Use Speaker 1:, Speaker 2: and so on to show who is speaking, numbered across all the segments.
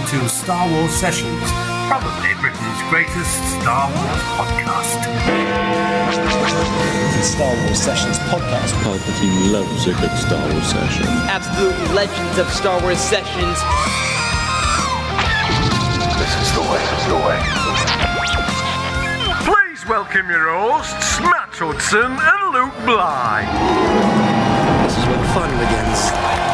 Speaker 1: to Star Wars Sessions, probably Britain's greatest Star Wars podcast.
Speaker 2: The Star Wars Sessions podcast.
Speaker 3: Palpatine loves a good Star Wars session.
Speaker 4: Absolute legends of Star Wars Sessions.
Speaker 5: This is the way.
Speaker 1: Please welcome your hosts, Matt Hudson and Luke Bly.
Speaker 5: This is when fun begins.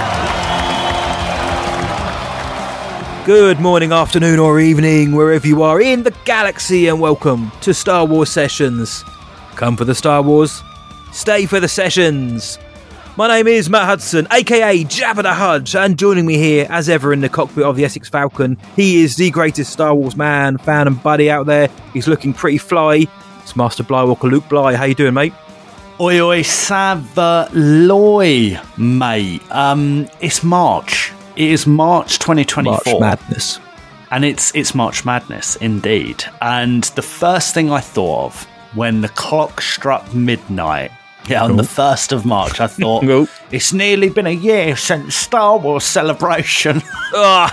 Speaker 6: Good morning, afternoon or evening, wherever you are in the galaxy, and welcome to Star Wars Sessions. Come for the Star Wars, stay for the sessions. My name is Matt Hudson, aka Jabba the Hutt, and joining me here, as ever, in the cockpit of the Essex Falcon, he is the greatest Star Wars man, fan and buddy out there. He's looking pretty fly. It's Master Blywalker Luke Bly. How you doing, mate?
Speaker 7: Oi, Savaloy, mate. It's March. It is March 2024.
Speaker 6: March Madness.
Speaker 7: And it's March Madness, indeed. And the first thing I thought of when the clock struck midnight, on the 1st of March, I thought, it's nearly been a year since Star Wars Celebration.
Speaker 6: Oh,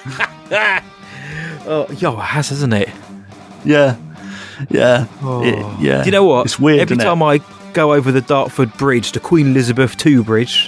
Speaker 6: it has, hasn't it?
Speaker 7: Yeah.
Speaker 6: Oh.
Speaker 7: Yeah.
Speaker 6: Do you know what?
Speaker 7: It's weird,
Speaker 6: Every
Speaker 7: isn't
Speaker 6: time
Speaker 7: it?
Speaker 6: I go over the Dartford Bridge, the Queen Elizabeth II Bridge,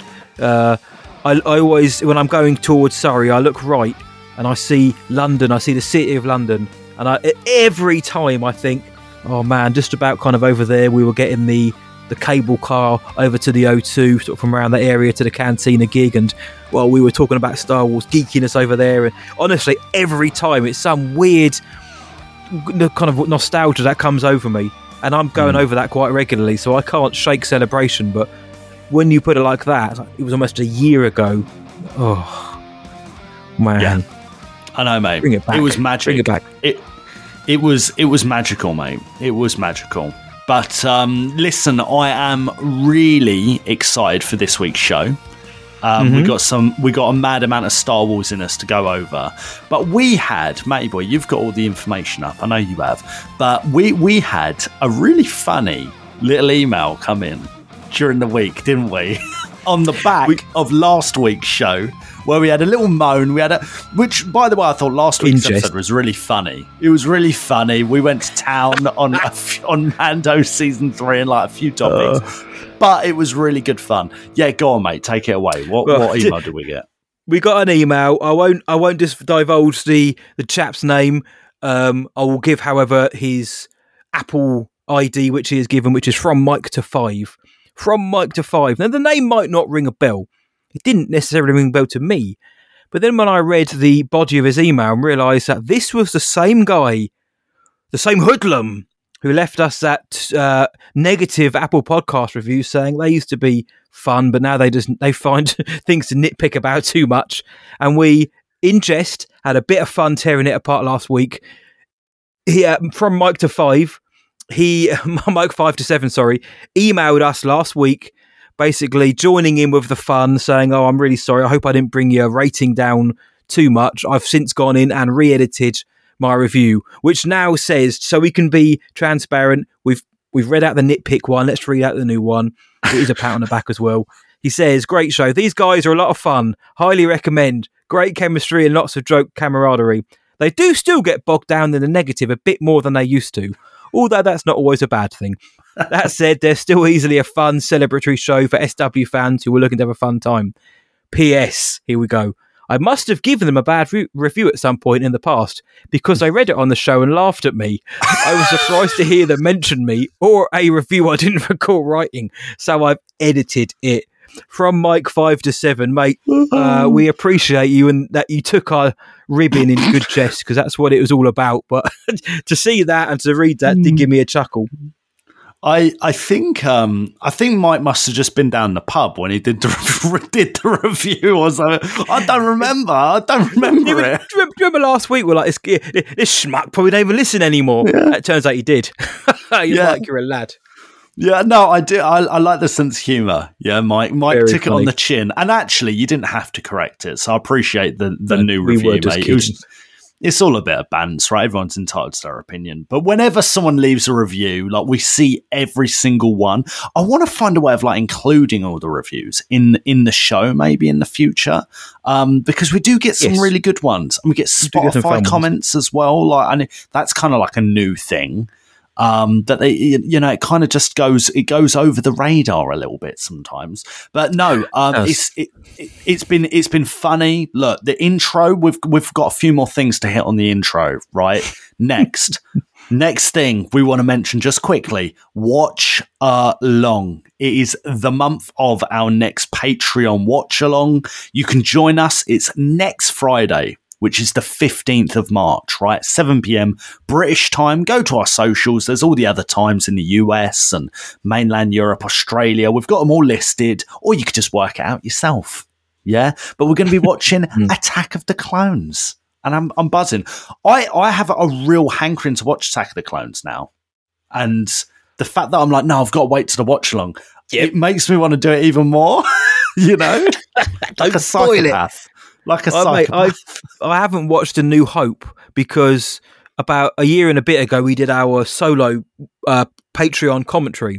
Speaker 6: I always, when I'm going towards Surrey, I look right and I see London, I see the city of London, and every time I think, oh man, just about kind of over there, we were getting the cable car over to the O2, sort of from around that area to the Cantina gig, and well, we were talking about Star Wars geekiness over there, and honestly, every time it's some weird kind of nostalgia that comes over me, and I'm going over that quite regularly, so I can't shake celebration, but when you put it like that, it was almost a year ago. Oh, man.
Speaker 7: Yeah. I know, mate.
Speaker 6: Bring it back.
Speaker 7: It was magic.
Speaker 6: Bring it back.
Speaker 7: It was magical, mate. It was magical. But listen, I am really excited for this week's show. We got a mad amount of Star Wars in us to go over. But we had, Matty boy, you've got all the information up. I know you have. But we had a really funny little email come in during the week, didn't we? On the back of last week's show, where we had a little moan. Which, by the way, I thought last week's episode was really funny. It was really funny. We went to town on Mando season 3 and like a few topics, but it was really good fun. Yeah, go on, mate. Take it away. What email did we get?
Speaker 6: We got an email. I won't just divulge the chap's name. I will give, however, his Apple ID, which he has given, which is from Mike to 5. From Mike to 5. Now, the name might not ring a bell. It didn't necessarily ring a bell to me. But then when I read the body of his email and realised that this was the same guy, the same hoodlum, who left us that negative Apple podcast review saying they used to be fun, but now they find things to nitpick about too much. And we, in jest, had a bit of fun tearing it apart last week. From Mike to 5. Mike 5 to 7, emailed us last week, basically joining in with the fun, saying, oh, I'm really sorry, I hope I didn't bring your rating down too much. I've since gone in and re-edited my review, which now says, so we can be transparent, we've read out the nitpick one, let's read out the new one. It is a pat on the back as well. He says, great show, these guys are a lot of fun, highly recommend, great chemistry and lots of joke camaraderie. They do still get bogged down in the negative a bit more than they used to, although that's not always a bad thing. That said, there's still easily a fun celebratory show for SW fans who are looking to have a fun time. P.S. Here we go. I must have given them a bad review at some point in the past because I read it on the show and laughed at me. I was surprised to hear them mention me or a review I didn't recall writing, so I've edited it. From Mike 5 to 7, mate, we appreciate you and that you took our ribbing in good jest because that's what it was all about. But to see that and to read that did give me a chuckle.
Speaker 7: I think Mike must have just been down the pub when he did the review or something. I don't remember it.
Speaker 6: Do you remember last week? We're like, this schmuck probably don't even listen anymore. Yeah. It turns out he did. You're a lad.
Speaker 7: Yeah, no, I do. I like the sense of humour. Yeah, Mike
Speaker 6: Very
Speaker 7: took
Speaker 6: funny.
Speaker 7: it on the chin, and actually, you didn't have to correct it, so I appreciate the new review, mate. it's all a bit of bants, right? Everyone's entitled to their opinion. But whenever someone leaves a review, like we see every single one, I want to find a way of like including all the reviews in the show, maybe in the future, because we do get some really good ones, and we get Spotify comments as well. Like, and that's kind of like a new thing. That they, you know, it kind of just goes over the radar a little bit sometimes. But no, it's been funny. Look, the intro, we've got a few more things to hit on the intro, right? Next thing we want to mention just quickly, watch along. It is the month of our next Patreon watch along. You can join us. It's next Friday, which is the 15th of March, right? 7 p.m. British time. Go to our socials. There's all the other times in the US and mainland Europe, Australia. We've got them all listed, or you could just work it out yourself. Yeah. But we're going to be watching Attack of the Clones, and I'm buzzing. I have a real hankering to watch Attack of the Clones now. And the fact that I'm like, no, I've got to wait to the watch along. Yep. It makes me want to do it even more, you know? Like a psychopath. Like a psychopath.
Speaker 6: I haven't watched A New Hope because about a year and a bit ago we did our solo Patreon commentary.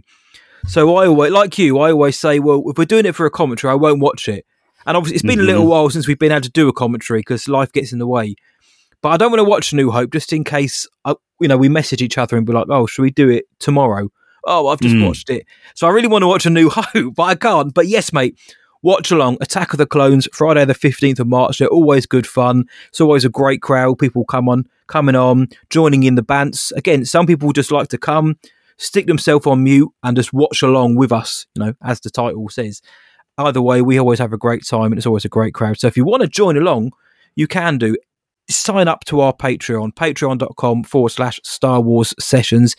Speaker 6: So I always say, well, if we're doing it for a commentary, I won't watch it. And obviously, it's been a little while since we've been able to do a commentary because life gets in the way. But I don't want to watch A New Hope just in case we message each other and be like, oh, should we do it tomorrow? Oh, I've just watched it. So I really want to watch A New Hope, but I can't. But yes, mate. Watch along, Attack of the Clones, Friday the 15th of March. They're always good fun. It's always a great crowd. People coming on, joining in the bants. Again, some people just like to come, stick themselves on mute and just watch along with us, as the title says. Either way, we always have a great time and it's always a great crowd. So if you want to join along, you can do. Sign up to our Patreon, patreon.com/Star Wars Sessions.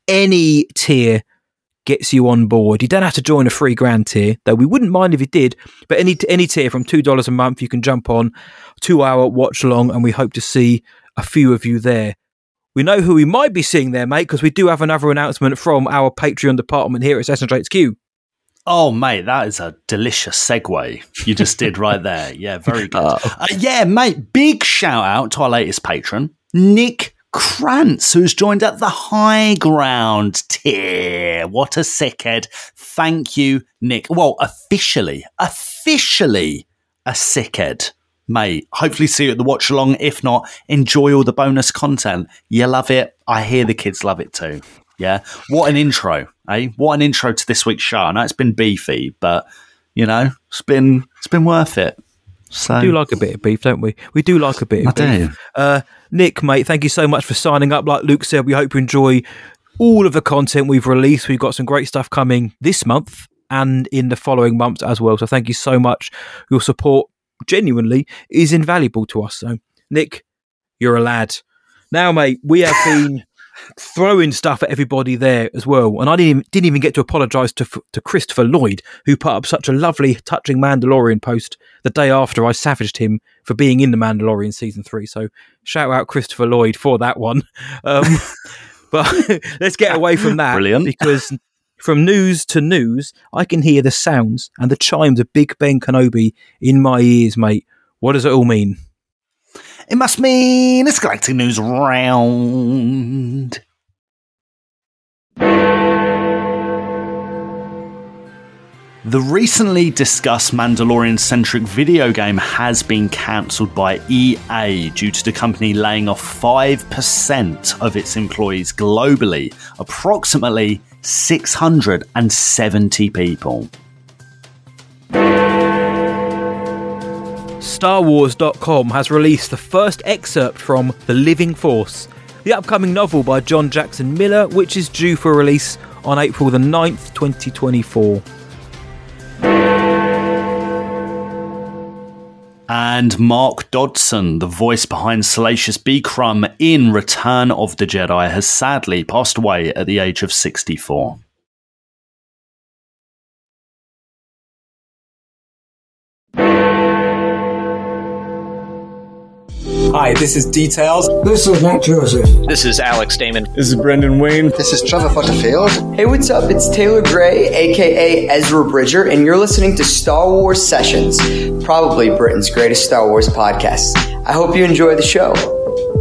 Speaker 6: Any tier gets you on board. You don't have to join a free grand tier, though we wouldn't mind if you did, but any tier from $2 a month, you can jump on 2-hour watch along, and we hope to see a few of you there. We know who we might be seeing there, mate, because we do have another announcement from our Patreon department here at Sessions HQ.
Speaker 7: Oh, mate, that is a delicious segue you just did right there. Yeah, very good. Yeah, mate, big shout out to our latest patron, Nick Krantz, who's joined at the high ground tier. What a sickhead. Thank you, Nick. Well, officially a sickhead, mate. Hopefully see you at the watch along. If not, enjoy all the bonus content. You love it. I hear the kids love it too. Yeah. What an intro, eh? What an intro to this week's show. I know it's been beefy, but it's been worth it. So,
Speaker 6: we do like a bit of beef, don't we? We do like a bit of beef. Nick, mate, thank you so much for signing up. Like Luke said, we hope you enjoy all of the content we've released. We've got some great stuff coming this month and in the following months as well. So thank you so much. Your support genuinely is invaluable to us. So, Nick, you're a lad. Now, mate, we have been throwing stuff at everybody there as well. And I didn't even get to apologise to Christopher Lloyd, who put up such a lovely, touching Mandalorian post the day after I savaged him for being in The Mandalorian Season 3. So shout out Christopher Lloyd for that one. But let's get away from that.
Speaker 7: Brilliant.
Speaker 6: Because from news to news, I can hear the sounds and the chimes of Big Ben Kenobi in my ears, mate. What does it all mean?
Speaker 7: It must mean it's Galactic News Round. The recently discussed Mandalorian-centric video game has been cancelled by EA due to the company laying off 5% of its employees globally, approximately 670 people.
Speaker 6: StarWars.com has released the first excerpt from The Living Force, the upcoming novel by John Jackson Miller, which is due for release on April the 9th, 2024.
Speaker 7: And Mark Dodson, the voice behind Salacious B. Crumb in Return of the Jedi, has sadly passed away at the age of 64.
Speaker 2: Hi, this is Details.
Speaker 8: This is Nick Joseph.
Speaker 9: This is Alex Damon.
Speaker 3: This is Brendan Wayne.
Speaker 5: This is Trevor Butterfield.
Speaker 4: Hey, what's up? It's Taylor Gray, aka Ezra Bridger, and you're listening to Star Wars Sessions, probably Britain's greatest Star Wars podcast. I hope you enjoy the show.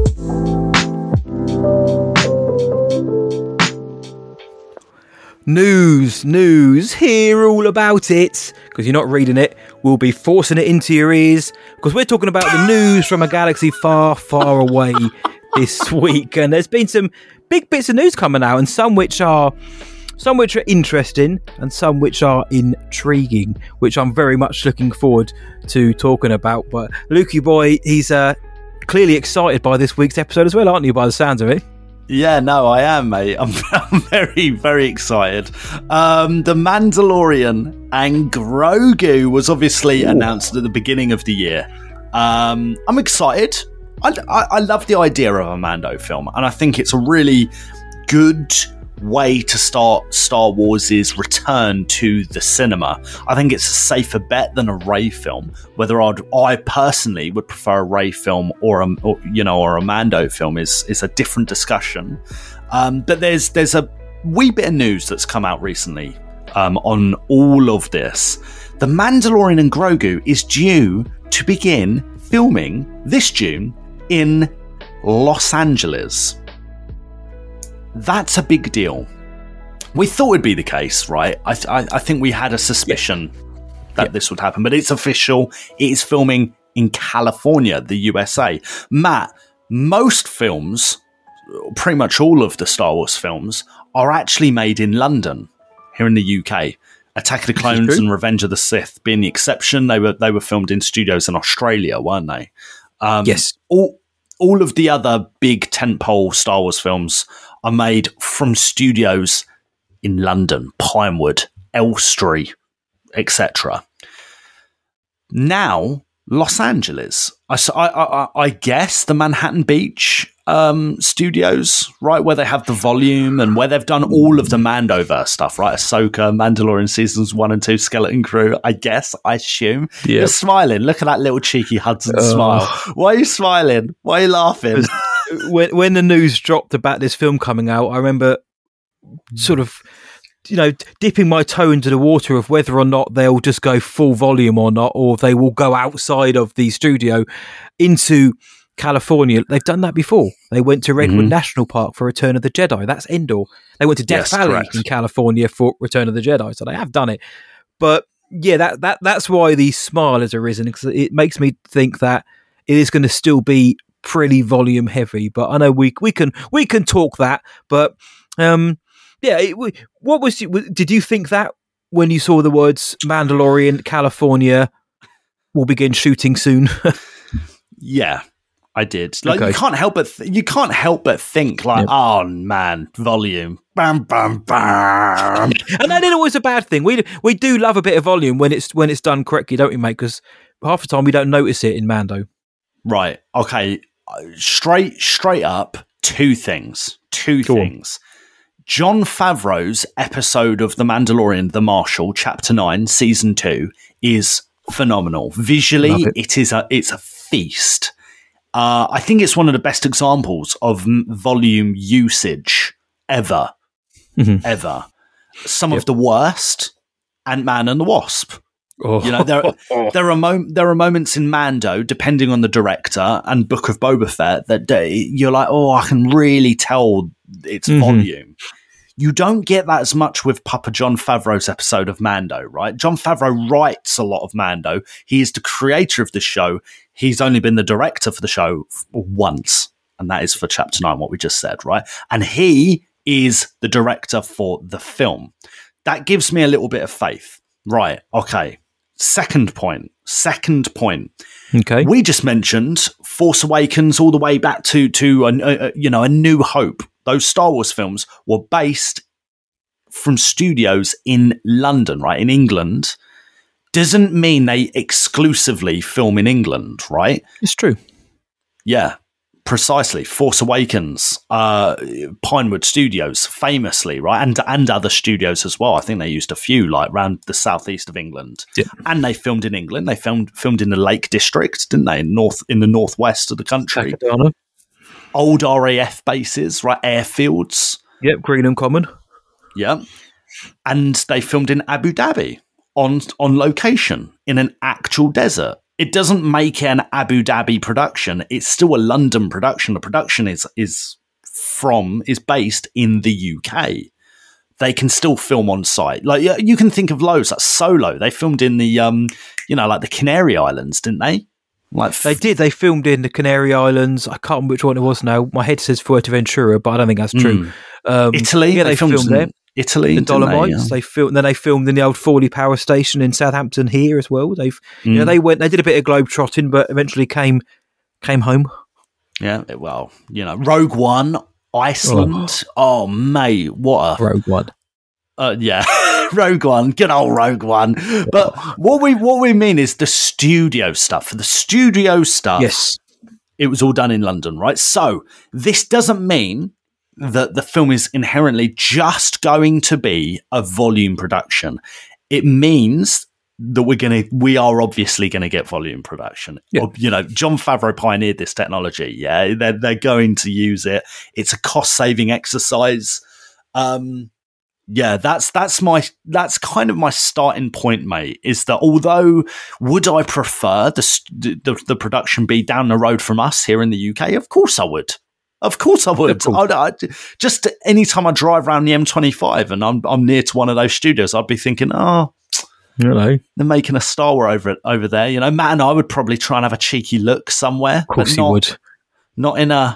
Speaker 6: News, hear all about it, because you're not reading it, we'll be forcing it into your ears, because we're talking about the news from a galaxy far, far away this week, and there's been some big bits of news coming out, and some which are interesting, and some which are intriguing, which I'm very much looking forward to talking about. But Lukey boy, he's clearly excited by this week's episode as well, aren't you, by the sounds of it?
Speaker 7: Yeah, no, I am, mate. I'm very, very excited. The Mandalorian and Grogu was obviously announced at the beginning of the year. I'm excited. I love the idea of a Mando film, and I think it's a really good way to start Star Wars' return to the cinema. I think it's a safer bet than a Rey film. Whether I personally would prefer a Rey film or a Mando film is a different discussion. But there's a wee bit of news that's come out recently on all of this. The Mandalorian and Grogu is due to begin filming this June in Los Angeles. That's a big deal. We thought it'd be the case, right? I think we had a suspicion that this would happen, but it's official. It is filming in California, the USA. Matt, most films, pretty much all of the Star Wars films, are actually made in London, here in the UK. Attack of the Clones and Revenge of the Sith being the exception. They were filmed in studios in Australia, weren't they?
Speaker 6: Yes.
Speaker 7: All of the other big tentpole Star Wars films are made from studios in London, Pinewood, Elstree, etc. Now, Los Angeles. I guess the Manhattan Beach studios, right, where they have the volume and where they've done all of the Mandoverse stuff, right? Ahsoka, Mandalorian seasons 1 and 2, Skeleton Crew. I assume. Yep. You're smiling. Look at that little cheeky Hudson smile. Why are you smiling? Why are you laughing?
Speaker 6: When the news dropped about this film coming out, I remember sort of, dipping my toe into the water of whether or not they'll just go full volume or not, or they will go outside of the studio into California. They've done that before. They went to Redwood National Park for Return of the Jedi. That's Endor. They went to Death Valley in California for Return of the Jedi. So they have done it. But yeah, that's why the smile has arisen, because it makes me think that it is going to still be pretty volume heavy. But I know we can talk that. But did you think that when you saw the words Mandalorian, California will begin shooting soon?
Speaker 7: Yeah, I did. You can't help but think like, oh man, volume, bam, bam, bam.
Speaker 6: And that isn't always a bad thing. We do love a bit of volume when it's done correctly, don't we, mate? Because half the time we don't notice it in Mando. Right.
Speaker 7: Okay. Straight up, two things. Jon Favreau's episode of The Mandalorian, The Marshal, Chapter 9, Season 2, is phenomenal. Visually, it's a feast. I think it's one of the best examples of volume usage ever. Ever. Some of the worst, Ant-Man and the Wasp. There are moments in Mando, depending on the director, and Book of Boba Fett, that you're like, I can really tell its volume. You don't get that as much with Papa Jon Favreau's episode of Mando, right? Jon Favreau writes a lot of Mando. He is the creator of the show. He's only been the director for the show once, and that is for Chapter 9, what we just said, right? And he is the director for the film. That gives me a little bit of faith. Right, okay. Second point. Okay. We just mentioned Force Awakens all the way back to A New Hope. Those Star Wars films were based from studios in London, right? In England. Doesn't mean they exclusively film in England, right?
Speaker 6: It's true.
Speaker 7: Yeah, precisely. Force Awakens, Pinewood Studios, famously, right? And other studios as well. I think they used a few, like around the southeast of England. Yeah. And they filmed in England. They filmed in the Lake District, didn't they? In the northwest of the country.
Speaker 6: Takadana.
Speaker 7: Old RAF bases, right? Airfields.
Speaker 6: Yep, Greenham Common.
Speaker 7: Yeah. And they filmed in Abu Dhabi on location in an actual desert. It doesn't make it an Abu Dhabi production. It's still a London production. The production is based in the UK. they can still film on site. Like you can think of loads like Solo. They filmed in the like the Canary Islands, didn't they? Like
Speaker 6: they did. They filmed in the Canary Islands. I can't remember which one it was now. My head says Fuerteventura, but I don't think that's true.
Speaker 7: Italy.
Speaker 6: Yeah, they filmed there.
Speaker 7: Italy,
Speaker 6: the Dolomites. They filmed. Then they filmed in the old Fawley Power Station in Southampton here as well. They did a bit of globe trotting, but eventually came home.
Speaker 7: Yeah, well, Rogue One, Iceland. Oh, mate, what a
Speaker 6: Rogue One.
Speaker 7: Yeah, Rogue One, good old Rogue One. But what we mean is the studio stuff. For the studio stuff,
Speaker 6: yes,
Speaker 7: it was all done in London, right? So this doesn't mean that the film is inherently just going to be a volume production. It means that we are obviously going to get volume production. Yeah. Jon Favreau pioneered this technology. Yeah, they're going to use it. It's a cost saving exercise. Yeah, that's kind of my starting point, mate. Is that although would I prefer the production be down the road from us here in the UK? Of course I would. Of course I would. Just any time I drive around the M25 and I'm near to one of those studios, I'd be thinking, they're making a Star Wars over there. Matt and I would probably try and have a cheeky look somewhere.
Speaker 6: Of course you would.
Speaker 7: Not in an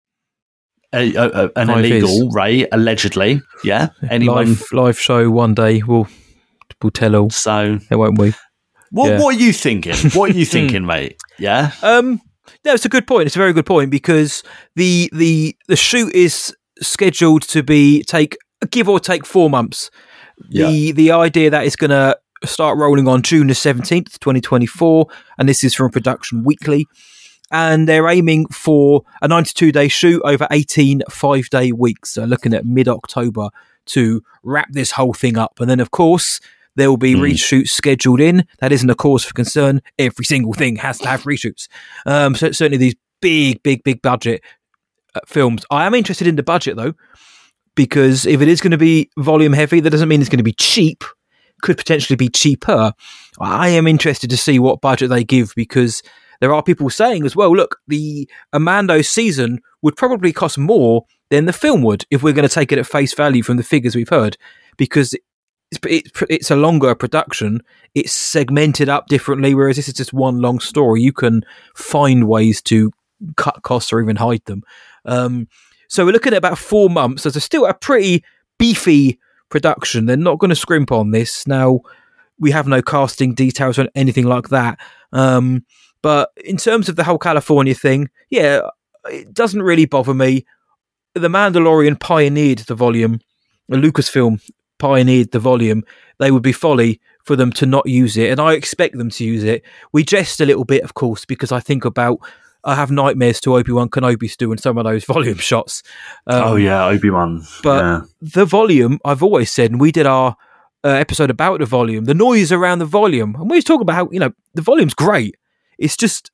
Speaker 7: illegal, right? Allegedly, yeah. Anyone
Speaker 6: live show one day we'll tell all.
Speaker 7: So
Speaker 6: won't we?
Speaker 7: What are you thinking? What are you thinking, mate? Yeah.
Speaker 6: No, it's a good point. It's a very good point because the shoot is scheduled to take give or take 4 months. Yeah. The idea that it's going to start rolling on June the 17th, 2024, and this is from Production Weekly. And they're aiming for a 92-day shoot over 18 5-day weeks. So looking at mid-October to wrap this whole thing up. And then, of course, there will be reshoots scheduled in. That isn't a cause for concern. Every single thing has to have reshoots. So certainly these big budget films. I am interested in the budget, though, because if it is going to be volume heavy, that doesn't mean it's going to be cheap. Could potentially be cheaper. I am interested to see what budget they give because there are people saying as well, look, the Mando season would probably cost more than the film would if we're going to take it at face value from the figures we've heard because it's a longer production. It's segmented up differently, whereas this is just one long story. You can find ways to cut costs or even hide them. So we're looking at about 4 months. There's still a pretty beefy production. They're not going to scrimp on this. Now, we have no casting details or anything like that. But in terms of the whole California thing, yeah, it doesn't really bother me. The Mandalorian pioneered the volume. Lucasfilm pioneered the volume. They would be folly for them to not use it, and I expect them to use it. We jest a little bit, of course, because I have nightmares to Obi-Wan Kenobi's doing some of those volume shots.
Speaker 7: Obi-Wan.
Speaker 6: But the volume, I've always said, and we did our episode about the volume, the noise around the volume, and we talk about how, the volume's great. It's just,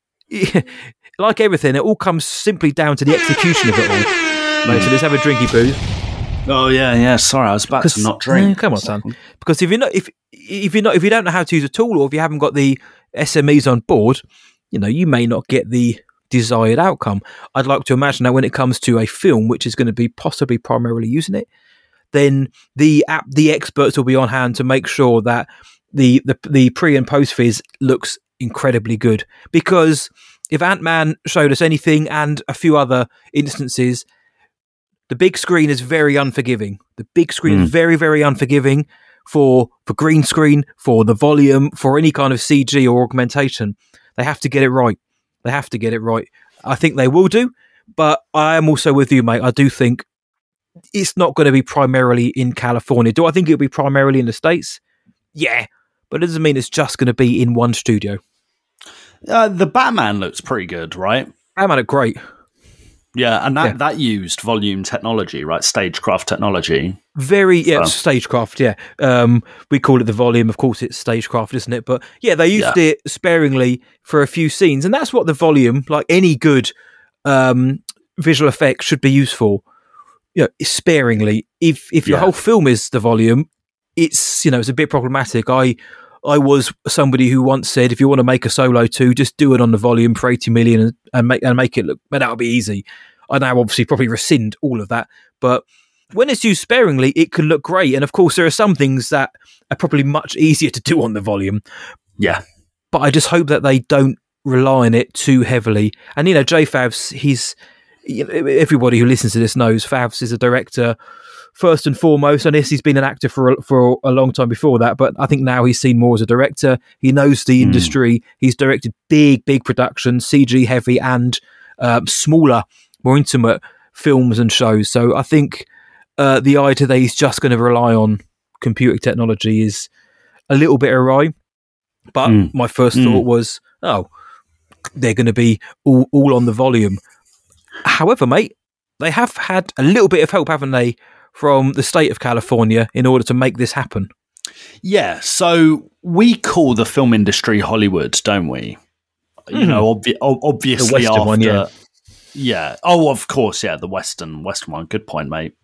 Speaker 6: like everything, it all comes simply down to the execution of it all. Right, so let's have a drinky boo.
Speaker 7: Oh yeah. Sorry, I was about to not drink.
Speaker 6: Come on, son. Because if you don't know how to use a tool, or if you haven't got the SMEs on board, you may not get the desired outcome. I'd like to imagine that when it comes to a film, which is going to be possibly primarily using it, then the experts will be on hand to make sure that the pre and post fizz looks incredibly good. Because if Ant-Man showed us anything, and a few other instances, the big screen is very unforgiving. The big screen is very, very unforgiving for green screen, for the volume, for any kind of CG or augmentation. They have to get it right. I think they will do, but I am also with you, mate. I do think it's not going to be primarily in California. Do I think it'll be primarily in the States? Yeah, but it doesn't mean it's just going to be in one studio.
Speaker 7: The Batman looks pretty good, right?
Speaker 6: Batman looked great.
Speaker 7: Yeah, and that used volume technology, right? Stagecraft technology.
Speaker 6: Stagecraft, yeah. We call it the volume. Of course, it's stagecraft, isn't it? But yeah, they used it sparingly for a few scenes. And that's what the volume, like any good visual effect, should be used for. Sparingly. If your whole film is the volume, it's a bit problematic. I was somebody who once said, if you want to make a Solo 2, just do it on the volume for 80 million and make it look, that'll be easy. I now obviously probably rescind all of that, but when it's used sparingly, it can look great. And of course, there are some things that are probably much easier to do on the volume.
Speaker 7: Yeah.
Speaker 6: But I just hope that they don't rely on it too heavily. And, you know, Jay Favs, everybody who listens to this knows Favs is a director first and foremost. And yes, he's been an actor for a long time before that. But I think now he's seen more as a director. He knows the industry. He's directed big productions, CG heavy and smaller, more intimate films and shows. So I think the idea that he's just going to rely on computer technology is a little bit awry. But my first thought was, they're going to be all on the volume. However, mate, they have had a little bit of help, haven't they, from the state of California in order to make this happen?
Speaker 7: Yeah, so we call the film industry Hollywood, don't we? You know, obviously
Speaker 6: the Western
Speaker 7: after...
Speaker 6: one, yeah.
Speaker 7: Yeah. Oh, of course, yeah, the Western one. Good point, mate.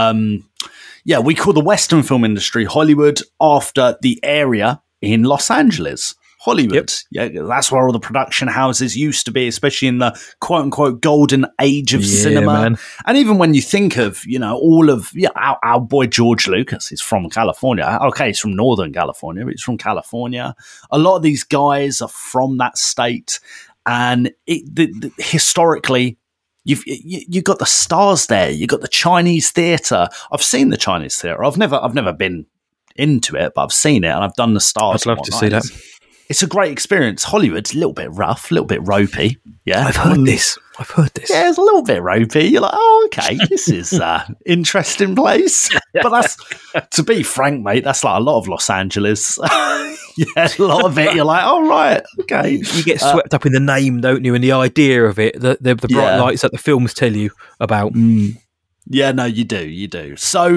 Speaker 7: Yeah, we call the Western film industry Hollywood after the area in Los Angeles. Hollywood. Yep. Yeah, that's where all the production houses used to be, especially in the quote-unquote golden age of cinema. Man. And even when you think of, you know, all of our boy George Lucas, he's from California. Okay, he's from Northern California, but he's from California. A lot of these guys are from that state. And historically, you've got the stars there. You've got the Chinese theatre. I've seen the Chinese theatre. I've never been into it, but I've seen it and I've done the stars.
Speaker 6: I'd love to see that.
Speaker 7: It's a great experience. Hollywood's a little bit rough, a little bit ropey. Yeah,
Speaker 6: I've heard this.
Speaker 7: Yeah, it's a little bit ropey. You're like, oh, okay, this is interesting place. But that's, to be frank, mate, that's like a lot of Los Angeles. Yeah, a lot of it. You're like, oh, right, okay.
Speaker 6: You get swept up in the name, don't you, and the idea of it, the bright lights that the films tell you about.
Speaker 7: Yeah, no, you do. So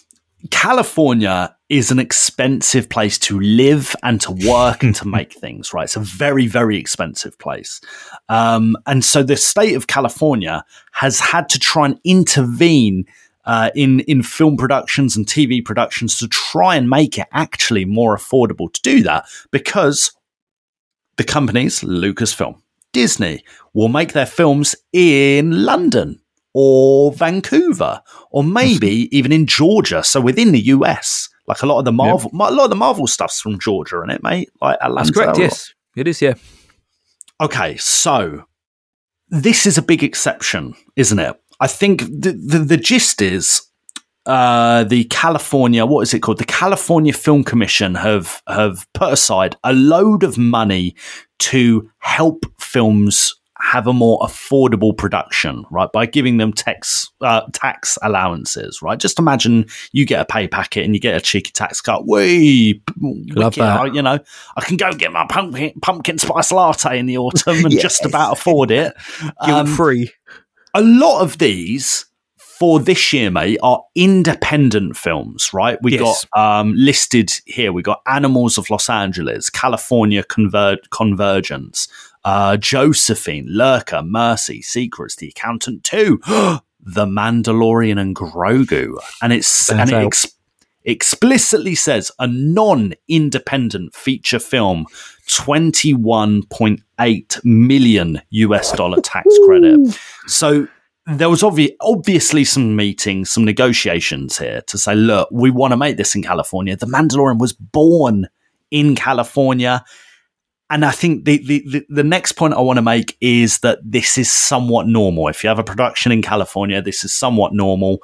Speaker 7: California is an expensive place to live and to work and to make things, right? It's a very, very expensive place. And so the state of California has had to try and intervene in film productions and TV productions to try and make it actually more affordable to do that, because the companies, Lucasfilm, Disney, will make their films in London or Vancouver, or maybe even in Georgia, so within the US. Like a lot of the Marvel stuff's from Georgia, isn't it, mate? Like Atlanta.
Speaker 6: That's correct. Yes, it is. Yeah.
Speaker 7: Okay, so this is a big exception, isn't it? I think the gist is the California, what is it called? The California Film Commission have put aside a load of money to help films have a more affordable production, right? By giving them tax allowances, right? Just imagine you get a pay packet and you get a cheeky tax cut.
Speaker 6: Love that.
Speaker 7: You know, I can go get my pumpkin spice latte in the autumn and just about afford it.
Speaker 6: Guilt-free.
Speaker 7: A lot of these for this year, mate, are independent films, right? We got listed here. We got Animals of Los Angeles, California Convergence, Josephine, Lurker, Mercy, Secrets, The Accountant 2, The Mandalorian, and Grogu. And it explicitly says a non-independent feature film, $21.8 million tax credit. So there was obviously some meetings, some negotiations here to say, look, we want to make this in California. The Mandalorian was born in California. And I think the next point I want to make is that this is somewhat normal. If you have a production in California, this is somewhat normal.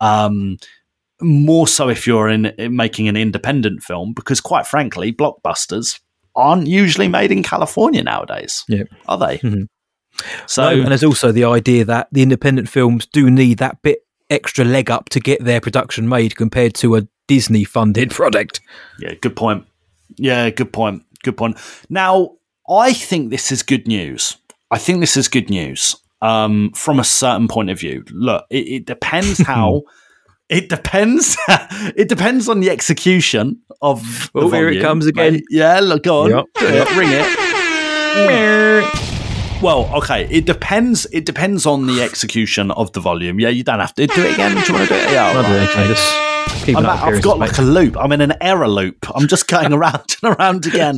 Speaker 7: More so if you're making an independent film, because quite frankly, blockbusters aren't usually made in California nowadays, are they? Mm-hmm.
Speaker 6: So, and there's also the idea that the independent films do need that bit extra leg up to get their production made compared to a Disney-funded product.
Speaker 7: Yeah, good point. Good point. Now, I think this is good news. From a certain point of view. Look, it depends how... It depends. It depends on the execution of the volume.
Speaker 6: Here it comes again.
Speaker 7: Right? Yeah, look, go on.
Speaker 6: Yep.
Speaker 7: Ring it. Well, okay. It depends. It depends on the execution of the volume. Yeah, you don't have to do it again. Do you want to do it? Yeah,
Speaker 6: I'll do it. Okay.
Speaker 7: I've got like a loop. I'm in an error loop. I'm just going around and around again.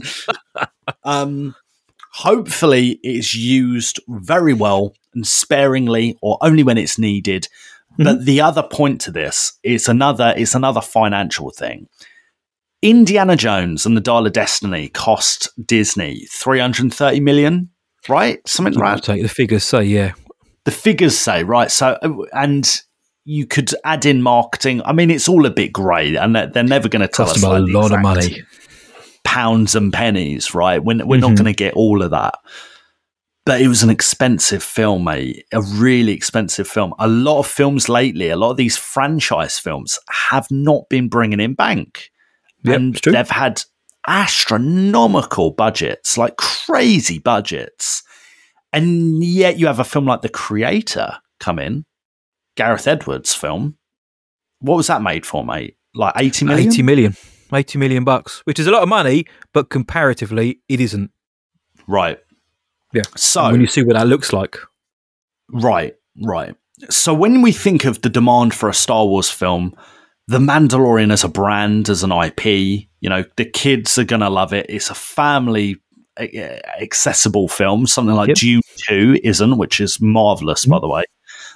Speaker 7: Hopefully, it's used very well and sparingly, or only when it's needed. But the other point to this is another financial thing. Indiana Jones and the Dial of Destiny cost Disney $330 million, right? Something like that.
Speaker 6: The figures say, yeah.
Speaker 7: The figures say, right. So, and you could add in marketing. I mean, it's all a bit grey, and they're never going to tell us
Speaker 6: a lot of money,
Speaker 7: pounds and pennies, right? We're not going to get all of that. But it was an expensive film, mate. A really expensive film. A lot of films lately, a lot of these franchise films have not been bringing in bank.
Speaker 6: Yep,
Speaker 7: and they've had astronomical budgets, like crazy budgets. And yet you have a film like The Creator come in, Gareth Edwards' film. What was that made for, mate? Like 80 million?
Speaker 6: 80 million bucks, which is a lot of money, but comparatively, it isn't.
Speaker 7: Right.
Speaker 6: Yeah.
Speaker 7: So
Speaker 6: when you see what that looks like.
Speaker 7: Right. So when we think of the demand for a Star Wars film, The Mandalorian as a brand, as an IP, the kids are going to love it. It's a family accessible film, something like Dune 2 isn't, which is marvelous, by the way.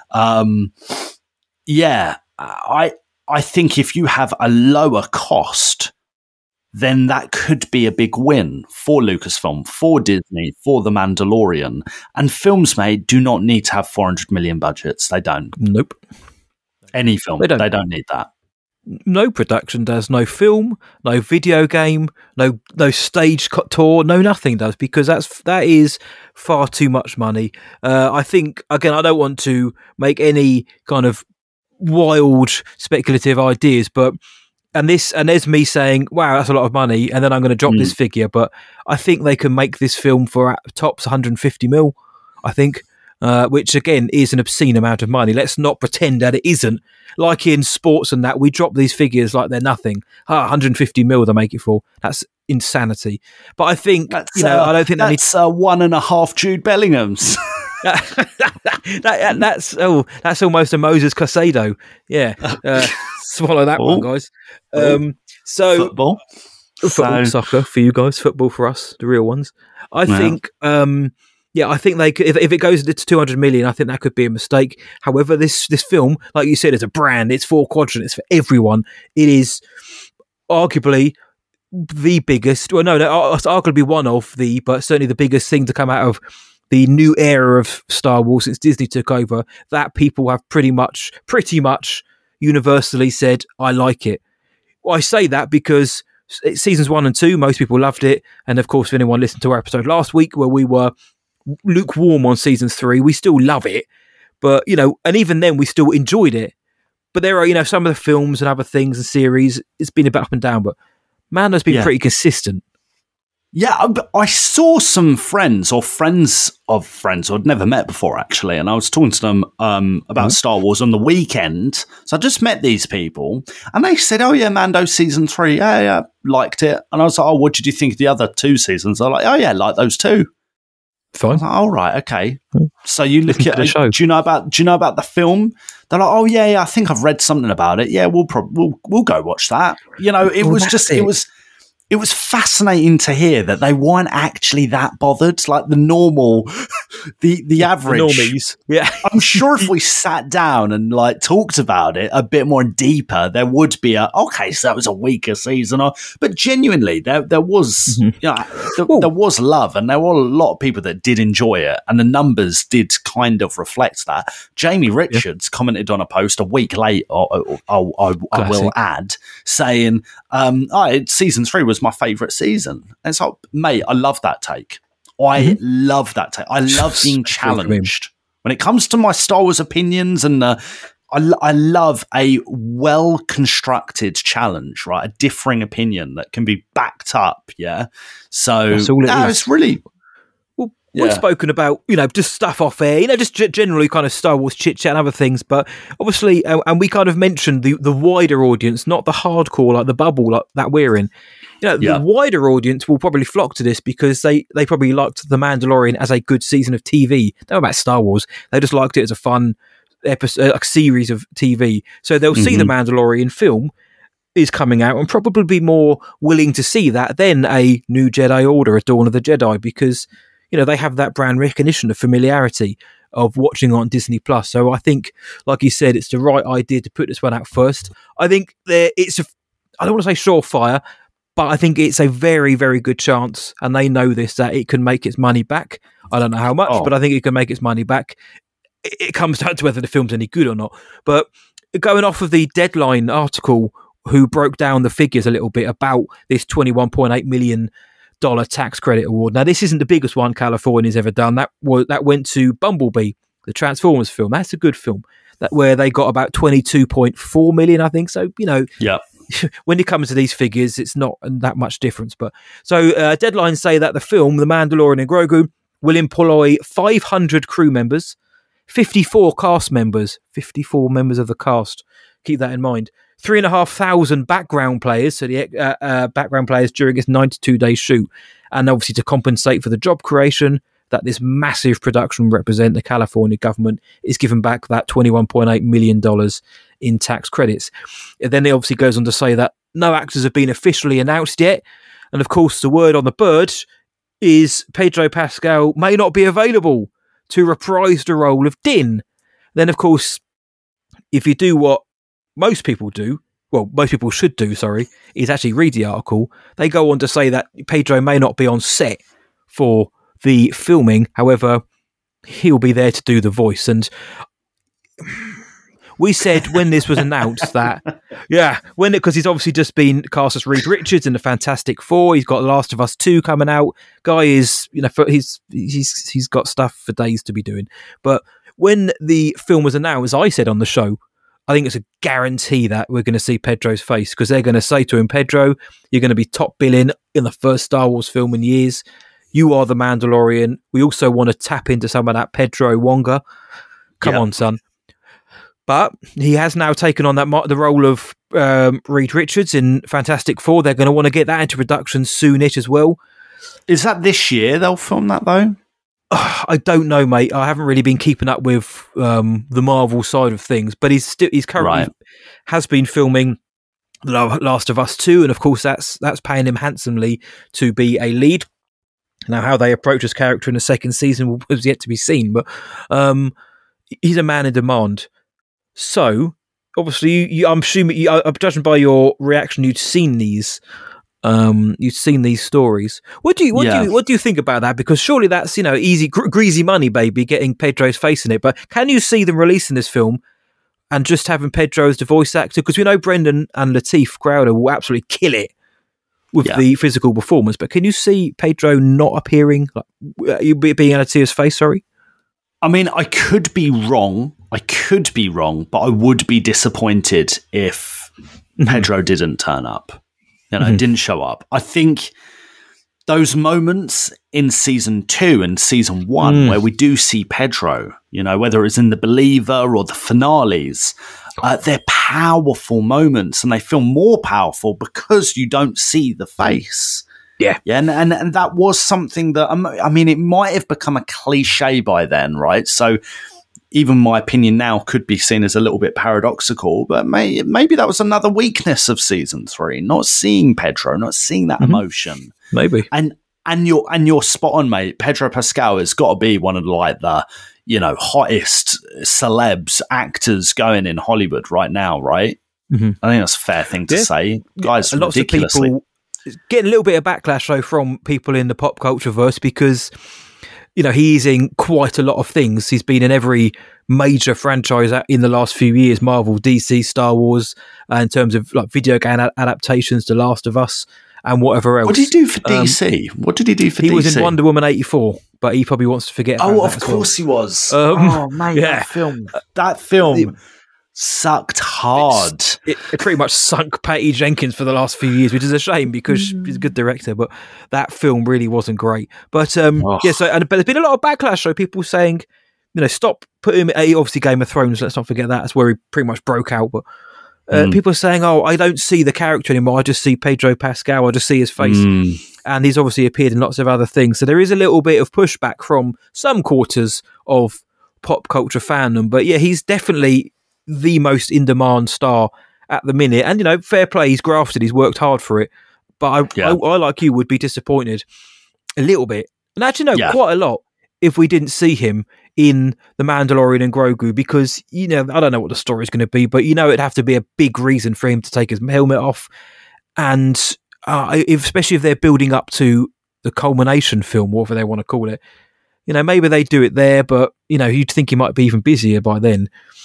Speaker 7: I think if you have a lower cost, then that could be a big win for Lucasfilm, for Disney, for The Mandalorian. And films made do not need to have 400 million budgets. They don't.
Speaker 6: Nope.
Speaker 7: Any film, they don't need that.
Speaker 6: No production does, no film, no video game, no stage tour, no nothing does, because that is far too much money. I think, again, I don't want to make any kind of wild speculative ideas, but and there's me saying, wow, that's a lot of money, and then I'm going to drop this figure, but I think they can make this film for tops 150 mil, I think. Which again is an obscene amount of money. Let's not pretend that it isn't. Like in sports and that, we drop these figures like they're nothing. 150 mil they make it for. That's insanity. But I think I don't think
Speaker 7: that's 1.5 Jude Bellinghams.
Speaker 6: That's almost a Moses Caicedo. Yeah, swallow that one, guys. So
Speaker 7: football,
Speaker 6: soccer for you guys, football for us, the real ones. I think. I think they could, if it goes to 200 million, I think that could be a mistake. However, this film, like you said, is a brand. It's 4 quadrant. It's for everyone. It is arguably the biggest. Well, no, it's arguably one of the, but certainly the biggest thing to come out of the new era of Star Wars since Disney took over. That people have pretty much universally said, "I like it." Well, I say that because seasons 1 and 2, most people loved it, and of course, if anyone listened to our episode last week where we were lukewarm on season 3, we still love it, but and even then we still enjoyed it. But there are some of the films and other things and series, it's been a bit up and down, but Mando's been pretty consistent.
Speaker 7: I saw some friends of friends who I'd never met before, actually, and I was talking to them about Star Wars on the weekend. So I just met these people, and they said, "Oh yeah, Mando season 3, yeah, liked it." And I was like, "Oh, what did you think of the other 2 seasons?" They're like, "Oh yeah, like those 2."
Speaker 6: Fine.
Speaker 7: Like, all right, okay. So you look at
Speaker 6: the show.
Speaker 7: Do you know about the film? They're like, "Oh yeah, I think I've read something about it. Yeah, we'll go watch that." It was fascinating to hear that they weren't actually that bothered, like the normal, the average.
Speaker 6: The normies. Yeah.
Speaker 7: I'm sure if we sat down and talked about it a bit more deeper, there would be okay, so that was a weaker season. But genuinely, there was, there was love, and there were a lot of people that did enjoy it, and the numbers did kind of reflect that. Jamie Richards commented on a post a week late, I will add, saying, season 3 was my favourite season. And it's like, mate, I love that take. I love that take. I love being challenged. When it comes to my Star Wars opinions, and I love a well-constructed challenge, right? A differing opinion that can be backed up, yeah? So it's really...
Speaker 6: We've spoken about, just stuff off air, just generally kind of Star Wars chit-chat and other things, but obviously, and we kind of mentioned the wider audience, not the hardcore, like the bubble that we're in. The wider audience will probably flock to this because they probably liked The Mandalorian as a good season of TV. They don't know about Star Wars. They just liked it as a fun episode, a series of TV. So they'll see The Mandalorian film is coming out and probably be more willing to see that than a New Jedi Order, a Dawn of the Jedi, because... they have that brand recognition of familiarity. of watching on Disney Plus. So I think, like you said, it's the right idea to put this one out first. I think I don't want to say surefire, but I think it's a very, very good chance, and they know this, that it can make its money back. I don't know how much, but I think it can make its money back. It comes down to whether the film's any good or not. But going off of the Deadline article, who broke down the figures a little bit about this $21.8 million tax credit award. Now, this isn't the biggest one California's ever done. That went to Bumblebee, the Transformers film. That's a good film. Where they got about 22.4 million, I think. So, when it comes to these figures, it's not that much difference. But so Deadline say that the film, The Mandalorian and Grogu, will employ 500 crew members, 54 cast members, 54 members of the cast. Keep that in mind. 3,500 background players, so the background players during its 92-day shoot, and obviously to compensate for the job creation that this massive production represent, the California government is giving back that $21.8 million in tax credits. And then it obviously goes on to say that no actors have been officially announced yet, and of course the word on the bird is Pedro Pascal may not be available to reprise the role of Din. Then of course, if you do what most people should do, is actually read the article. They go on to say that Pedro may not be on set for the filming. However, he'll be there to do the voice. And we said when this was announced that, because he's obviously just been cast as Reed Richards in the Fantastic Four. He's got Last of Us 2 coming out. Guy is, he's got stuff for days to be doing. But when the film was announced, I said on the show, I think it's a guarantee that we're going to see Pedro's face, because they're going to say to him, Pedro, you're going to be top billing in the first Star Wars film in years. You are the Mandalorian. We also want to tap into some of that Pedro Wonga. Come on, son. But he has now taken on the role of Reed Richards in Fantastic Four. They're going to want to get that into production soonish as well.
Speaker 7: Is that this year they'll film that, though?
Speaker 6: I don't know, mate. I haven't really been keeping up with the Marvel side of things, but he's currently has been filming The Last of Us 2, and of course that's paying him handsomely to be a lead. Now, how they approach his character in the second season was yet to be seen, but he's a man in demand. So, obviously, I'm assuming, I'm judging by your reaction, you've seen these stories. What do you think about that? Because surely that's easy, greasy money, baby, getting Pedro's face in it. But can you see them releasing this film and just having Pedro as the voice actor? Because we know Brendan and Lateef Crowder will absolutely kill it with the physical performance. But can you see Pedro not appearing, being able to see his face? Sorry.
Speaker 7: I mean, I could be wrong, but I would be disappointed if Pedro didn't turn up. Didn't show up. I think those moments in season 2 and season 1 where we do see Pedro, whether it's in The Believer or the finales, they're powerful moments, and they feel more powerful because you don't see the face. Yeah, and that was something that, it might have become a cliche by then, right? So even my opinion now could be seen as a little bit paradoxical, but maybe that was another weakness of season 3, not seeing Pedro, not seeing that emotion.
Speaker 6: Maybe.
Speaker 7: And you're spot on, mate. Pedro Pascal has got to be one of the hottest celebs, actors going in Hollywood right now, right? Mm-hmm. I think that's a fair thing to say. Guys, ridiculously.
Speaker 6: Lots of people getting a little bit of backlash though from people in the pop culture verse, because he's in quite a lot of things. He's been in every major franchise in the last few years, Marvel, DC, Star Wars, in terms of like video game adaptations, The Last of Us, and whatever else.
Speaker 7: What did he do for DC? What did he do for DC?
Speaker 6: He was in Wonder Woman 84, but he probably wants to forget about that.
Speaker 7: Of course he was.
Speaker 6: That
Speaker 7: film sucked hard.
Speaker 6: It pretty much sunk Patty Jenkins for the last few years, which is a shame because he's a good director, but that film really wasn't great. But but there's been a lot of backlash, so people saying, stop putting him, obviously Game of Thrones, let's not forget that. That's where he pretty much broke out. But people are saying, I don't see the character anymore. I just see Pedro Pascal. I just see his face. And he's obviously appeared in lots of other things. So there is a little bit of pushback from some quarters of pop culture fandom. But yeah, he's definitely the most in-demand star at the minute. And, fair play, he's grafted, he's worked hard for it. But I like you, would be disappointed a little bit. And actually, quite a lot if we didn't see him in The Mandalorian and Grogu, because, I don't know what the story is going to be, but it'd have to be a big reason for him to take his helmet off. And especially if they're building up to the culmination film, whatever they want to call it, maybe they do it there, but, you'd think he might be even busier by then.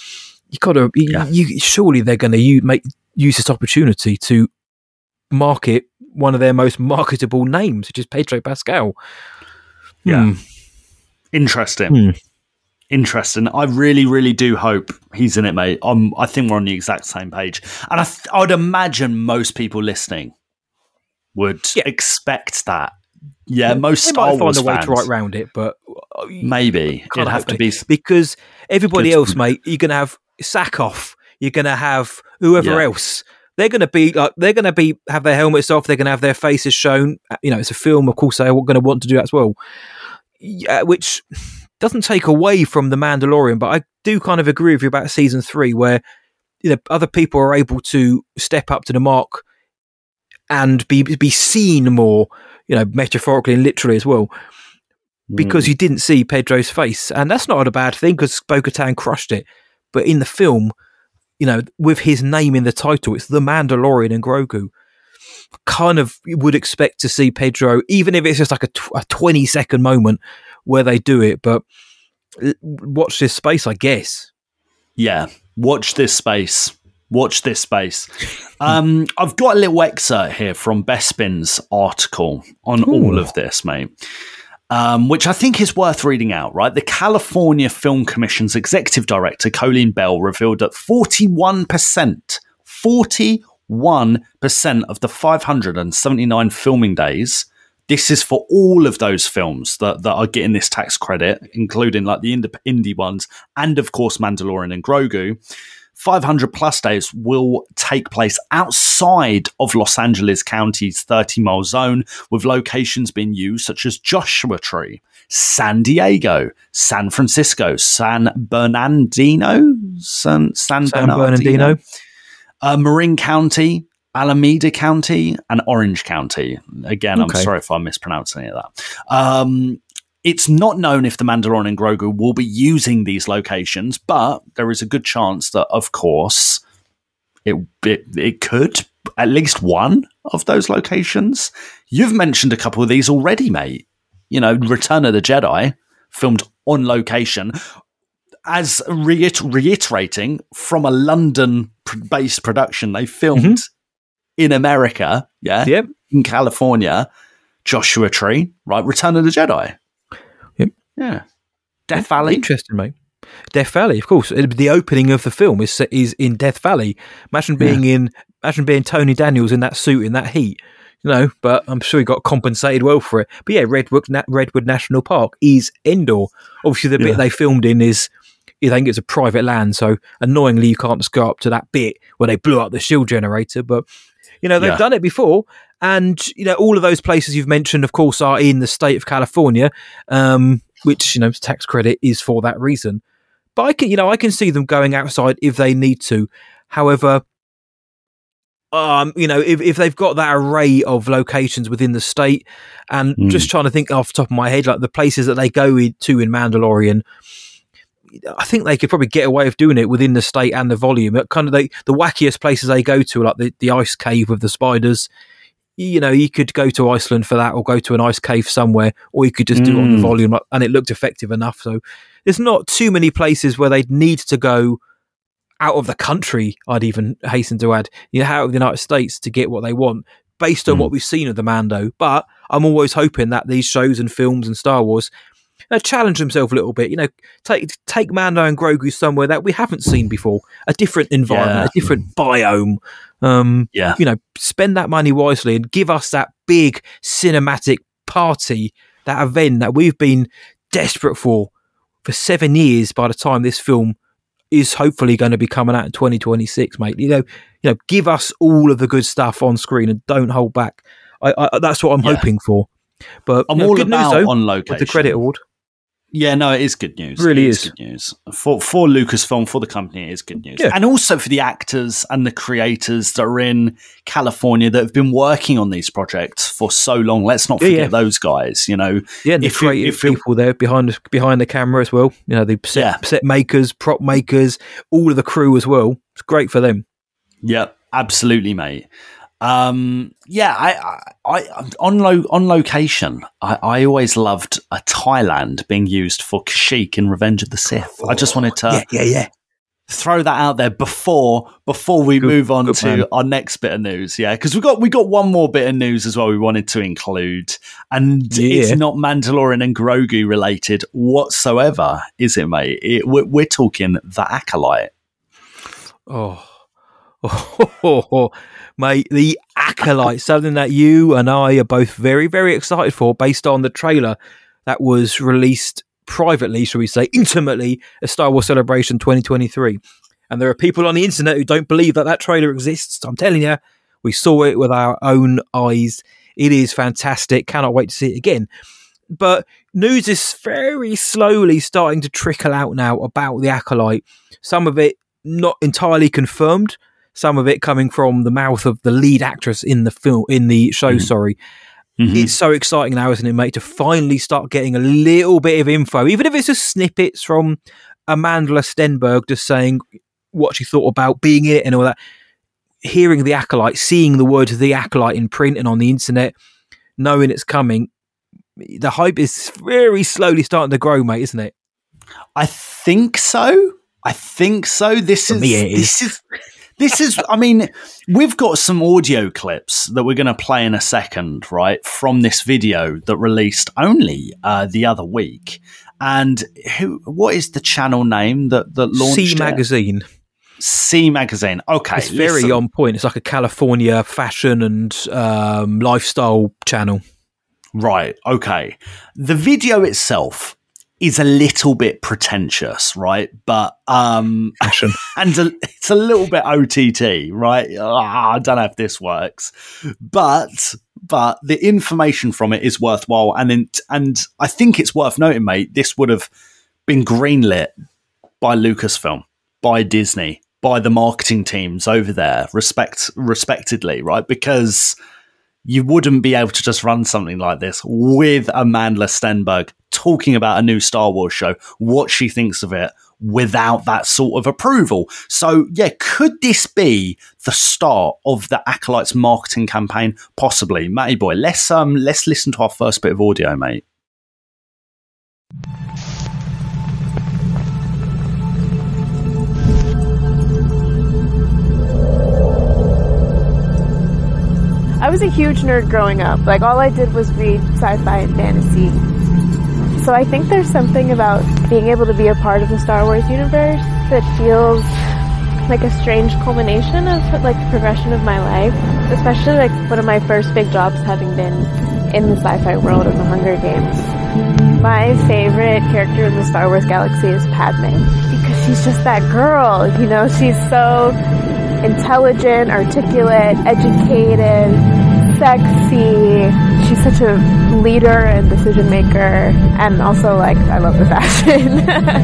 Speaker 6: Surely they're going to use this opportunity to market one of their most marketable names, which is Pedro Pascal.
Speaker 7: Yeah. Interesting. Interesting. I really, really do hope he's in it, mate. I think we're on the exact same page. And I would imagine most people listening would expect that. Yeah, most Star Wars fans.
Speaker 6: They might find a way to write around it, but...
Speaker 7: maybe. It'd have to be...
Speaker 6: Because everybody else, mate, you're going to have Sackhoff, you're going to have whoever else. They're going to be have their helmets off. They're going to have their faces shown. It's a film, of course. They're going to want to do that as well. Yeah, which doesn't take away from The Mandalorian, but I do kind of agree with you about season 3, where other people are able to step up to the mark and be seen more, metaphorically and literally as well, because you didn't see Pedro's face, and that's not a bad thing because Bo-Katan crushed it. But in the film, with his name in the title, it's The Mandalorian and Grogu. Kind of would expect to see Pedro, even if it's just like a 20-second moment where they do it. But watch this space, I guess. Yeah,
Speaker 7: watch this space. Watch this space. I've got a little excerpt here from Bespin's article on all of this, mate. Which I think is worth reading out, right? The California Film Commission's executive director, Colleen Bell, revealed that 41% of the 579 filming days, this is for all of those films that are getting this tax credit, including like the indie ones, and of course Mandalorian and Grogu, 500 plus days will take place outside of Los Angeles County's 30-mile zone, with locations being used such as Joshua Tree, San Diego, San Francisco, San Bernardino, Marin County, Alameda County, and Orange County. Again, I'm sorry if I'm mispronouncing any of that. It's not known if The Mandalorian and Grogu will be using these locations, but there is a good chance that, of course, it could, at least one of those locations. You've mentioned a couple of these already, mate. Return of the Jedi, filmed on location, as reiterating from a London-based production. They filmed in America, in California, Joshua Tree, right? Return of the Jedi. Yeah, Death Valley.
Speaker 6: Interesting, mate. Death Valley, of course. The opening of the film is in Death Valley. Imagine being Tony Daniels in that suit in that heat, But I'm sure he got compensated well for it. But yeah, Redwood National Park is Endor. Obviously, the bit they filmed in is, I think it's a private land, so annoyingly you can't just go up to that bit where they blew up the shield generator. But they've done it before, and all of those places you've mentioned, of course, are in the state of California. Which tax credit is for that reason, but I can see them going outside if they need to. However, if they've got that array of locations within the state, and just trying to think off the top of my head, like the places that they go to in Mandalorian, I think they could probably get away with doing it within the state and the volume. Kind of the wackiest places they go to, like the ice cave with the spiders. You could go to Iceland for that, or go to an ice cave somewhere, or you could just do it on the volume, and it looked effective enough. So there's not too many places where they'd need to go out of the country, I'd even hasten to add, out of the United States to get what they want, based on what we've seen of the Mando. But I'm always hoping that these shows and films and Star Wars challenge themselves a little bit. Take Mando and Grogu somewhere that we haven't seen before, a different environment, a different biome. Spend that money wisely and give us that big cinematic party, that event that we've been desperate for 7 years. By the time this film is hopefully going to be coming out in 2026, mate, give us all of the good stuff on screen and don't hold back. That's what I'm hoping for. But
Speaker 7: I'm all
Speaker 6: good
Speaker 7: about
Speaker 6: news, though,
Speaker 7: on location
Speaker 6: with the credit award.
Speaker 7: Yeah, no, it is good news.
Speaker 6: Really
Speaker 7: it
Speaker 6: is
Speaker 7: good news for Lucasfilm, for the company. It is good news, and also for the actors and the creators that are in California that have been working on these projects for so long. Let's not forget those guys. You know,
Speaker 6: and the creative people there behind the camera as well. You know, the set makers, prop makers, all of the crew as well. It's great for them.
Speaker 7: Yeah, absolutely, mate. I on location. I always loved Thailand being used for Kashyyyk in Revenge of the Sith. I just wanted to throw that out there before we move on to our next bit of news. Yeah, because we got one more bit of news as well. We wanted to include, and it's not Mandalorian and Grogu related whatsoever, is it, mate? We're talking The Acolyte.
Speaker 6: Mate, The Acolyte, something that you and I are both very, very excited for based on the trailer that was released privately, shall we say, intimately, at Star Wars Celebration 2023. And there are people on the internet who don't believe that trailer exists. I'm telling you, we saw it with our own eyes. It is fantastic. Cannot wait to see it again. But news is very slowly starting to trickle out now about The Acolyte. Some of it not entirely confirmed. Some of it coming from the mouth of the lead actress in the show. It's so exciting now, isn't it, mate, to finally start getting a little bit of info, even if it's just snippets from Amanda Stenberg just saying what she thought about being in it and all that. Hearing The Acolyte, seeing the words The Acolyte in print and on the internet, knowing it's coming, the hype is very slowly starting to grow, mate, isn't it?
Speaker 7: I think so. This is, I mean, we've got some audio clips that we're going to play in a second, right, from this video that released only the other week. And what is the channel name that launched
Speaker 6: C Magazine.
Speaker 7: C Magazine. Okay.
Speaker 6: It's very on point. It's like a California fashion and lifestyle channel.
Speaker 7: Right. Okay. The video itself is a little bit pretentious, right? But
Speaker 6: fashion.
Speaker 7: And it's a little bit OTT, right? I don't know if this works, but the information from it is worthwhile, and I think it's worth noting, mate. This would have been greenlit by Lucasfilm, by Disney, by the marketing teams over there, respectively, right? Because you wouldn't be able to just run something like this with Amanda Stenberg talking about a new Star Wars show, what she thinks of it, without that sort of approval. So, yeah, could this be the start of the Acolyte's marketing campaign? Possibly. Matty boy, let's listen to our first bit of audio, mate.
Speaker 8: I was a huge nerd growing up. Like, all I did was read sci-fi and fantasy. So I think there's something about being able to be a part of the Star Wars universe that feels like a strange culmination of like the progression of my life. Especially like one of my first big jobs having been in the sci-fi world of the Hunger Games. My favorite character in the Star Wars galaxy is Padme, because she's just that girl, you know, she's so intelligent, articulate, educated, sexy. She's such a leader and decision maker, and also, like, I love the fashion.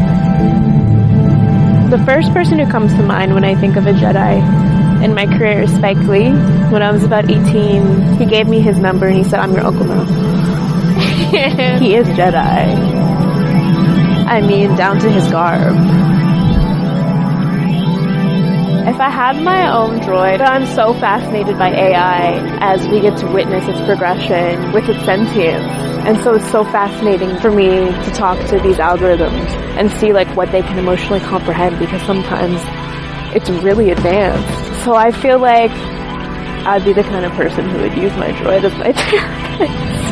Speaker 8: The first person who comes to mind when I think of a Jedi in my career is Spike Lee. When I was about 18, he gave me his number and he said, "I'm your uncle now." He is Jedi. I mean, down to his garb. If I had my own droid, I'm so fascinated by AI as we get to witness its progression with its sentience. And so it's so fascinating for me to talk to these algorithms and see like what they can emotionally comprehend, because sometimes it's really advanced. So I feel like I'd be the kind of person who would use my droid as my therapist.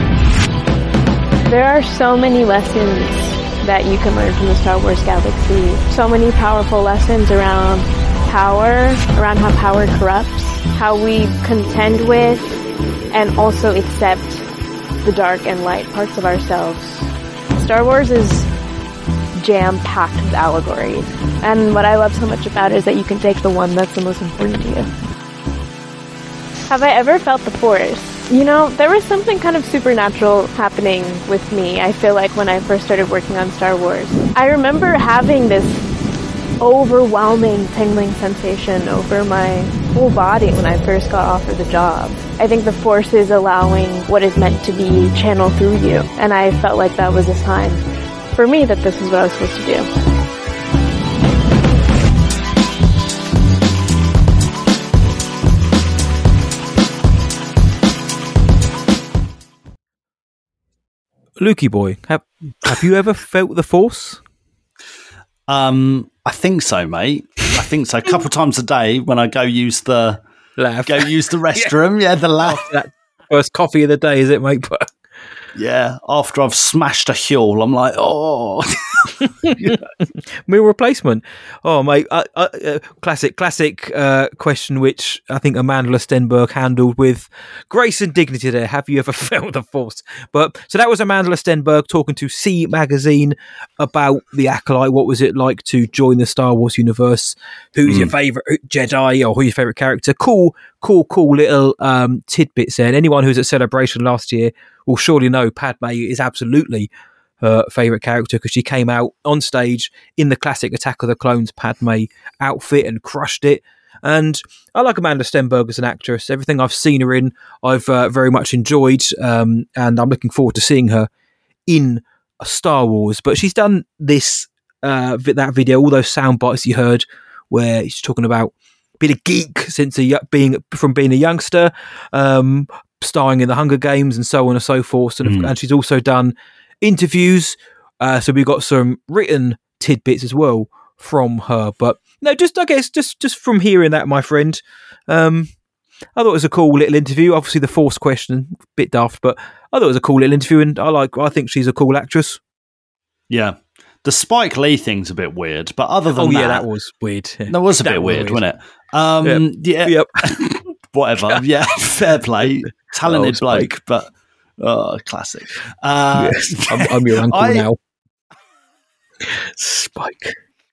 Speaker 8: There are so many lessons that you can learn from the Star Wars galaxy. So many powerful lessons around power, around how power corrupts, how we contend with and also accept the dark and light parts of ourselves. Star Wars is jam-packed with allegories. And what I love so much about it is that you can take the one that's the most important to you. Have I ever felt the Force? You know, there was something kind of supernatural happening with me, I feel like, when I first started working on Star Wars. I remember having this overwhelming tingling sensation over my whole body when I first got offered the job. I think the Force is allowing what is meant to be channeled through you, and I felt like that was a sign for me that this is what I was supposed to do.
Speaker 6: Lukey boy, have you ever felt the Force?
Speaker 7: I think so, mate. I think so. A couple of times a day when I go use the restroom. Yeah, the laugh.
Speaker 6: That first coffee of the day, is it, mate?
Speaker 7: Yeah, after I've smashed a Huel, I'm like, oh.
Speaker 6: Meal replacement. Oh, mate. Classic question, which I think Amanda Stenberg handled with grace and dignity there. Have you ever felt the Force? So that was Amanda Stenberg talking to C Magazine about the Acolyte. What was it like to join the Star Wars universe? Who's your favourite Jedi or who's your favourite character? Cool little tidbits there. And anyone who was at Celebration last year will surely know Padme is absolutely her favourite character because she came out on stage in the classic Attack of the Clones Padme outfit and crushed it. And I like Amanda Stenberg as an actress. Everything I've seen her in, I've very much enjoyed, and I'm looking forward to seeing her in a Star Wars. But she's done this that video, all those sound bites you heard, where she's talking about being a geek since being a youngster, starring in the Hunger Games and so on and so forth. And she's also done interviews, so we've got some written tidbits as well from her. But no, I guess just from hearing that, my friend, I thought it was a cool little interview. Obviously the Force question, a bit daft, but I thought it was a cool little interview, and I think she's a cool actress.
Speaker 7: Yeah, the Spike Lee thing's a bit weird, but other than
Speaker 6: that was weird.
Speaker 7: That was a bit weird, wasn't it?
Speaker 6: Yep.
Speaker 7: Whatever. Yeah, fair play, talented bloke, but. Oh, classic.
Speaker 6: Yes, I'm your uncle now. Spike.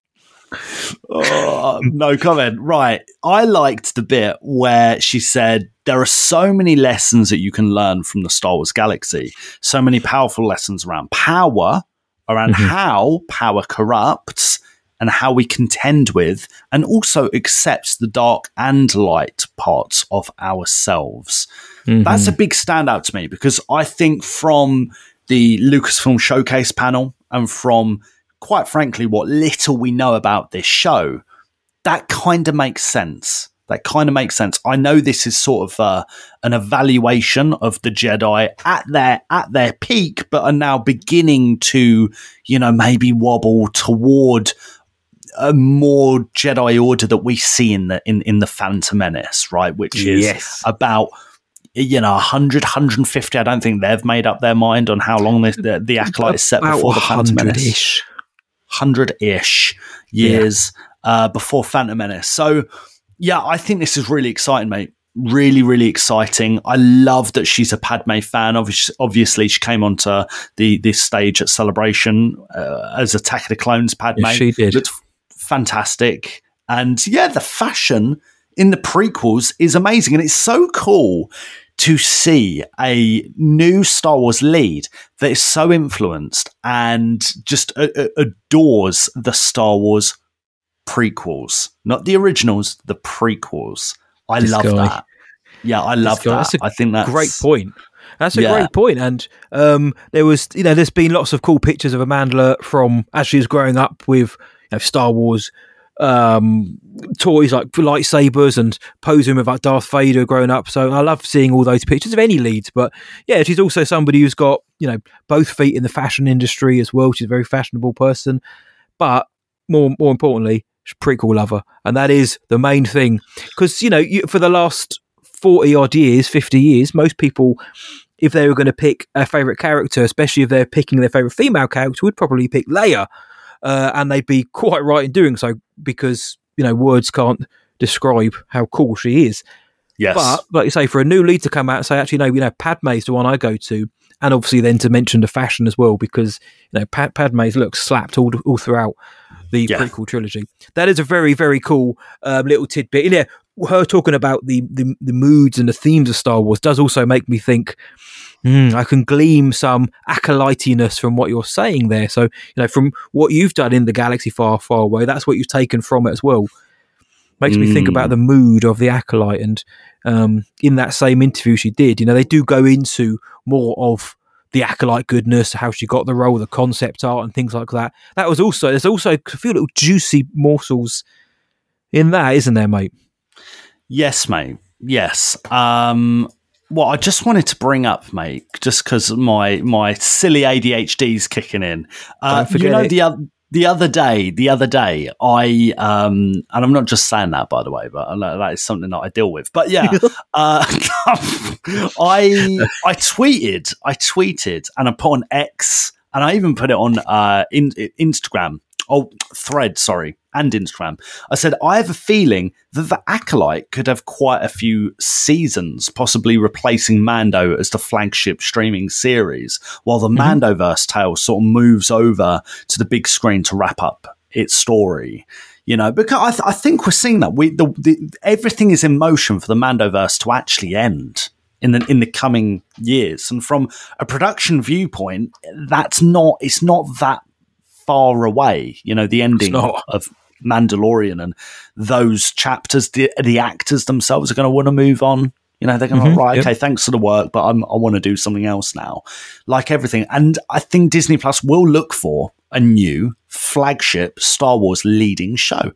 Speaker 7: Oh, no comment. Right. I liked the bit where she said there are so many lessons that you can learn from the Star Wars galaxy. So many powerful lessons around power, around how power corrupts and how we contend with and also accepts the dark and light parts of ourselves. That's a big standout to me because I think from the Lucasfilm Showcase panel and from, quite frankly, what little we know about this show, that kind of makes sense. I know this is sort of an evaluation of the Jedi at their peak, but are now beginning to, maybe wobble toward a more Jedi Order that we see in the Phantom Menace, right? Which is about 100, 150. I don't think they've made up their mind on how long the Acolyte is set before the Phantom Menace. 100-ish years before Phantom Menace. So, yeah, I think this is really exciting, mate. Really, really exciting. I love that she's a Padme fan. Obviously, she came onto this stage at Celebration as Attack of the Clones Padme.
Speaker 6: Yes, she did.
Speaker 7: Looked fantastic. And, yeah, the fashion in the prequels is amazing. And it's so cool to see a new Star Wars lead that is so influenced and just adores the Star Wars prequels, not the originals, the prequels. I love that. Yeah, I love that.
Speaker 6: I think that's a great point. That's a great point. And there was, there's been lots of cool pictures of Amanda from as she was growing up with Star Wars toys like lightsabers and posing with like Darth Vader growing up. So I love seeing all those pictures of any leads. But yeah, she's also somebody who's got both feet in the fashion industry as well. She's a very fashionable person, but more importantly, she's a prequel lover, and that is the main thing. Because for the last 40 odd years, 50 years, most people, if they were going to pick a favorite character, especially if they're picking their favorite female character, would probably pick Leia. And they'd be quite right in doing so because, words can't describe how cool she is.
Speaker 7: Yes.
Speaker 6: But, like you say, for a new lead to come out and say, actually, no, Padme's the one I go to. And obviously then to mention the fashion as well because, Padme's looks slapped all throughout the prequel trilogy. That is a very, very cool little tidbit. And yeah, her talking about the moods and the themes of Star Wars does also make me think, I can glean some acolytiness from what you're saying there. So, from what you've done in the galaxy far, far away, that's what you've taken from it as well. Makes me think about the mood of the acolyte. And in that same interview she did, they do go into more of the acolyte goodness, how she got the role, the concept art and things like that. There's also a few little juicy morsels in that, isn't there, mate?
Speaker 7: Yes, mate. Yes. Well, I just wanted to bring up, mate, just because my silly ADHD's kicking in.
Speaker 6: Don't forget
Speaker 7: the other day, I and I'm not just saying that, by the way, but that is something that I deal with. But yeah, I tweeted, and I put on X, and I even put it on Instagram. Oh, Thread, sorry, and Instagram. I said, I have a feeling that The Acolyte could have quite a few seasons, possibly replacing Mando as the flagship streaming series, while the Mandoverse tale sort of moves over to the big screen to wrap up its story. Because I think we're seeing that. Everything is in motion for the Mandoverse to actually end in the coming years. And from a production viewpoint, it's not that far away, the ending of Mandalorian and those chapters. The actors themselves are going to want to move on. They're going to right, okay, thanks for the work, but I want to do something else now. Like everything, and I think Disney Plus will look for a new flagship Star Wars leading show.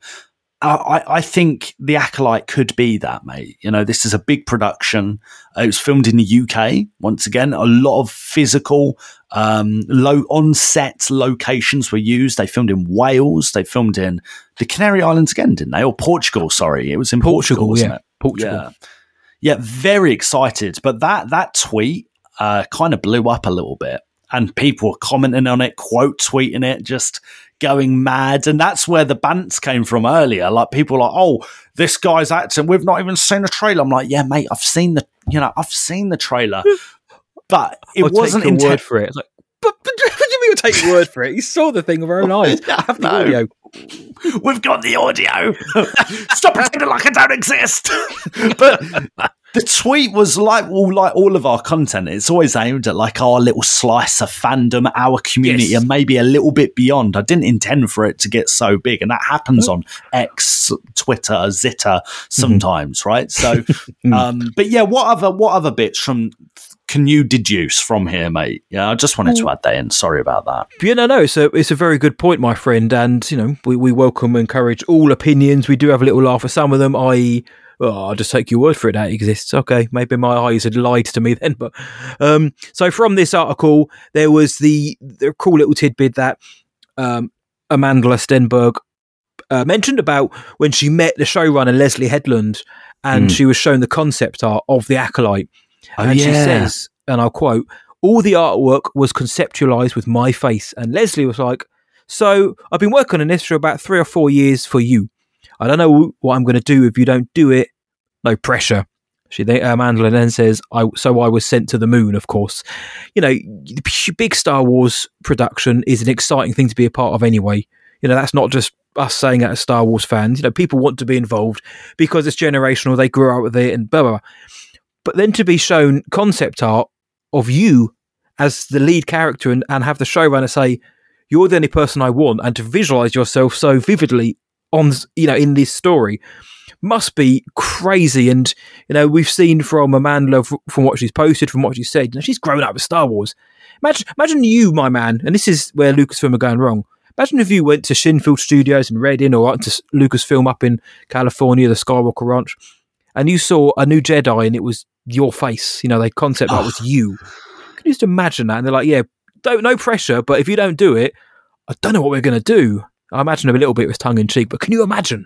Speaker 7: I think The Acolyte could be that, mate. This is a big production. It was filmed in the UK. Once again, a lot of physical, low on-set locations were used. They filmed in Wales. They filmed in the Canary Islands again, didn't they? Or Portugal, sorry. It was in Portugal, wasn't it?
Speaker 6: Portugal.
Speaker 7: Yeah, very excited. But that tweet kind of blew up a little bit. And people were commenting on it, quote tweeting it, just going mad. And that's where the bants came from earlier. Like, people were like, oh, this guy's acting, we've not even seen the trailer. I'm like, yeah, mate, I've seen the trailer. But it wasn't
Speaker 6: intended word for it. It's like, but what do you mean you'll take your word for it? You saw the thing with our own eyes. I have the audio.
Speaker 7: We've got the audio. Stop pretending like I don't exist. But the tweet was like all of our content. It's always aimed at like our little slice of fandom, our community, and maybe a little bit beyond. I didn't intend for it to get so big, and that happens on X, Twitter, Zitter sometimes, right? So, but yeah, what other bits can you deduce from here, mate? Yeah, I just wanted to add that in. Sorry about that.
Speaker 6: Yeah, no, it's a very good point, my friend, and we welcome and encourage all opinions. We do have a little laugh at some of them, i.e., I'll just take your word for it that it exists. Okay, maybe my eyes had lied to me then. But so from this article, there was the cool little tidbit that Amandla Stenberg mentioned about when she met the showrunner Leslie Headland, and she was shown the concept art of The Acolyte. She says, and I'll quote, "All the artwork was conceptualized with my face." And Leslie was like, "So I've been working on this for about 3 or 4 years for you. I don't know what I'm going to do if you don't do it. No pressure." Amandla then says, I was sent to the moon, of course. The big Star Wars production is an exciting thing to be a part of anyway. That's not just us saying that as Star Wars fans. People want to be involved because it's generational. They grew up with it and blah, blah, blah. But then to be shown concept art of you as the lead character and have the showrunner say, you're the only person I want, and to visualize yourself so vividly on, in this story must be crazy. And, we've seen from Amandla, from what she's posted, from what she said, she's grown up with Star Wars. Imagine you, my man, and this is where Lucasfilm are going wrong. Imagine if you went to Shinfield Studios in Reading or went to Lucasfilm up in California, the Skywalker Ranch, and you saw a new Jedi and it was your face. They concept that was you. Can you just imagine that? And they're like, yeah, no pressure, but if you don't do it, I don't know what we're going to do. I imagine a little bit with tongue in cheek, but can you imagine?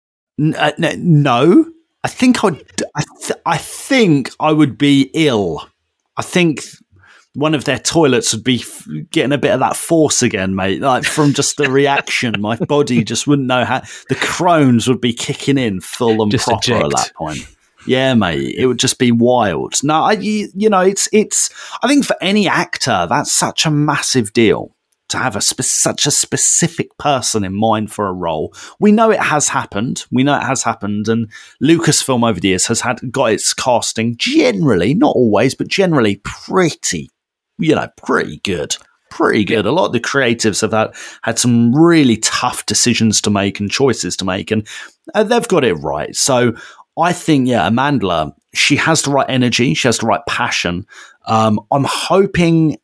Speaker 7: No, I think I think I would be ill. I think one of their toilets would be getting a bit of that force again, mate. Like from just the reaction, my body just wouldn't know how. The Crohn's would be kicking in full and just proper at that point. Yeah, mate, it would just be wild. No, it's. I think for any actor, that's such a massive deal. to have such a specific person in mind for a role. We know it has happened. And Lucasfilm over the years has got its casting generally, not always, but generally pretty good. Pretty good. A lot of the creatives have had some really tough decisions to make and choices to make, and they've got it right. So I think, Amandla, she has the right energy. She has the right passion. I'm hoping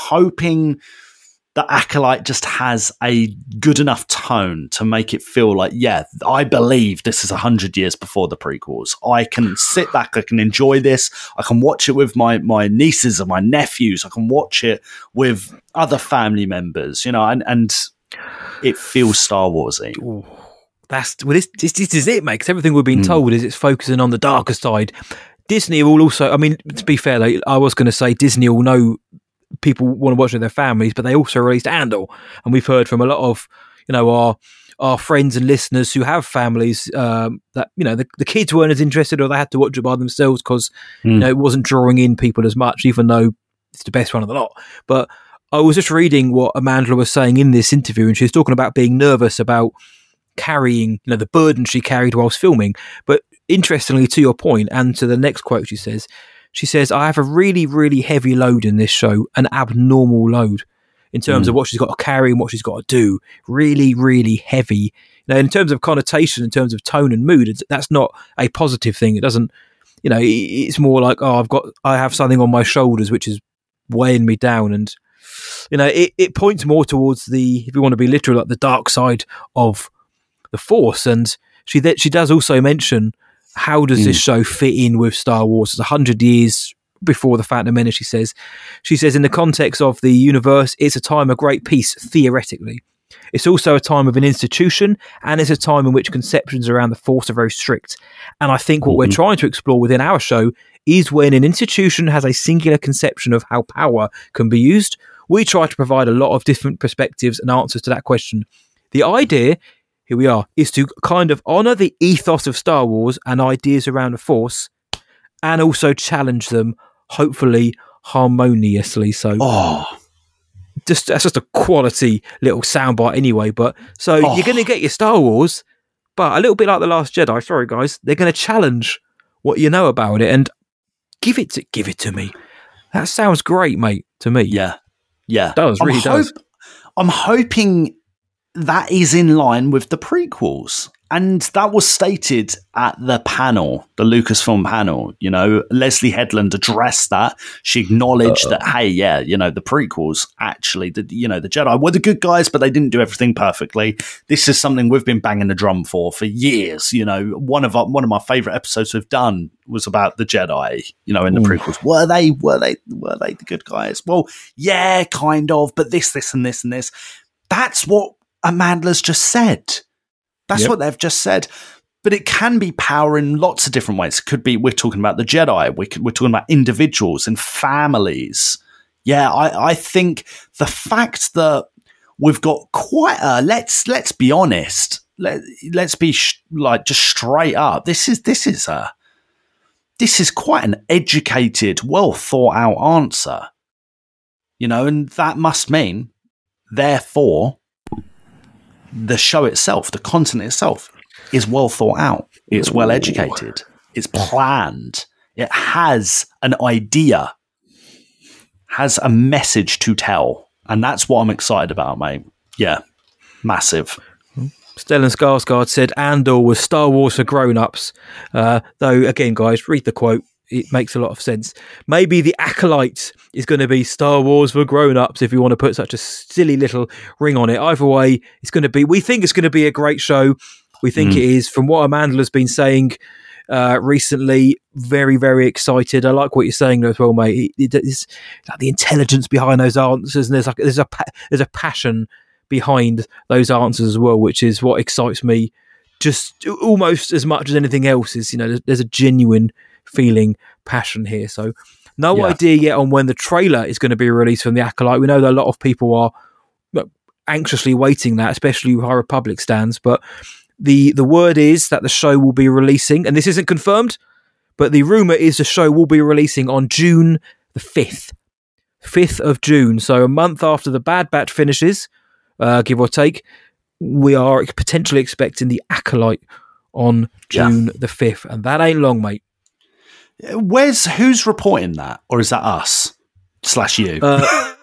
Speaker 7: the Acolyte just has a good enough tone to make it feel like, I believe this is 100 years before the prequels. I can sit back, I can enjoy this, I can watch it with my nieces and my nephews, I can watch it with other family members, and it feels Star Warsy.
Speaker 6: Ooh, this is it, mate, because everything we've been told is it's focusing on the darker side. Disney will also, I mean, to be fair, I was going to say Disney will know people want to watch with their families, but they also released Andor, and we've heard from a lot of our friends and listeners who have families that the kids weren't as interested, or they had to watch it by themselves because it wasn't drawing in people as much, even though it's the best one of the lot. But I was just reading what Amandla was saying in this interview, and she was talking about being nervous about carrying the burden she carried whilst filming. But interestingly, to your point and to the next quote, she says, I have a really, really heavy load in this show, an abnormal load in terms of what she's got to carry and what she's got to do. Really, really heavy. In terms of connotation, in terms of tone and mood, that's not a positive thing. It doesn't, it's more like, I have something on my shoulders which is weighing me down. And, it points more towards if you want to be literal, like the dark side of the Force. And she does also mention, how does this show fit in with Star Wars? It's 100 years before The Phantom Menace, she says. She says, in the context of the universe, it's a time of great peace, theoretically. It's also a time of an institution, and it's a time in which conceptions around the Force are very strict. And I think what we're trying to explore within our show is when an institution has a singular conception of how power can be used, we try to provide a lot of different perspectives and answers to that question. The idea, here we are, is to kind of honour the ethos of Star Wars and ideas around the Force, and also challenge them, hopefully harmoniously. So, that's just a quality little soundbite anyway. But so you're going to get your Star Wars, but a little bit like The Last Jedi. Sorry, guys, they're going to challenge what you know about it and give it to me. That sounds great, mate. To me,
Speaker 7: yeah,
Speaker 6: it does, really does.
Speaker 7: I'm hoping that is in line with the prequels. And that was stated at the panel, the Lucasfilm panel. Leslie Headland addressed that. She acknowledged that, hey, the prequels actually, the Jedi were the good guys, but they didn't do everything perfectly. This is something we've been banging the drum for years. One of my favorite episodes we've done was about the Jedi. In the prequels, were they the good guys? Well, yeah, kind of, but this, and this, and this. That's what Amandla's just said. That's what they've just said. But it can be power in lots of different ways. It could be, we're talking about the Jedi. We're talking about individuals and families. Yeah, I think the fact that we've got quite a, let's be honest, let's be just straight up. This is quite an educated, well thought out answer. And that must mean, therefore, the show itself, the content itself, is well thought out. It's well educated. It's planned. It has an idea, has a message to tell. And that's what I'm excited about, mate. Yeah, massive.
Speaker 6: Stellan Skarsgård said Andor was Star Wars for grown-ups. Though, again, guys, read the quote. It makes a lot of sense. Maybe The Acolyte is going to be Star Wars for grown-ups, if you want to put such a silly little ring on it. Either way, it's going to be. We think it's going to be a great show. We think it is. From what Amandla's been saying recently, very, very excited. I like what you're saying as well, mate. It's like the intelligence behind those answers, and there's a passion behind those answers as well, which is what excites me just almost as much as anything else. Is there's a genuine feeling, passion here. So no idea yet on when the trailer is going to be released from The Acolyte. We know that a lot of people are anxiously waiting that, especially High Republic stands, but the word is that the show will be releasing, and this isn't confirmed, but the rumour is the show will be releasing on June the 5th. 5th of June. So a month after the Bad Batch finishes, give or take, we are potentially expecting the Acolyte on June the 5th. And that ain't long, mate.
Speaker 7: Who's reporting that? Or is that us? / you?
Speaker 6: No,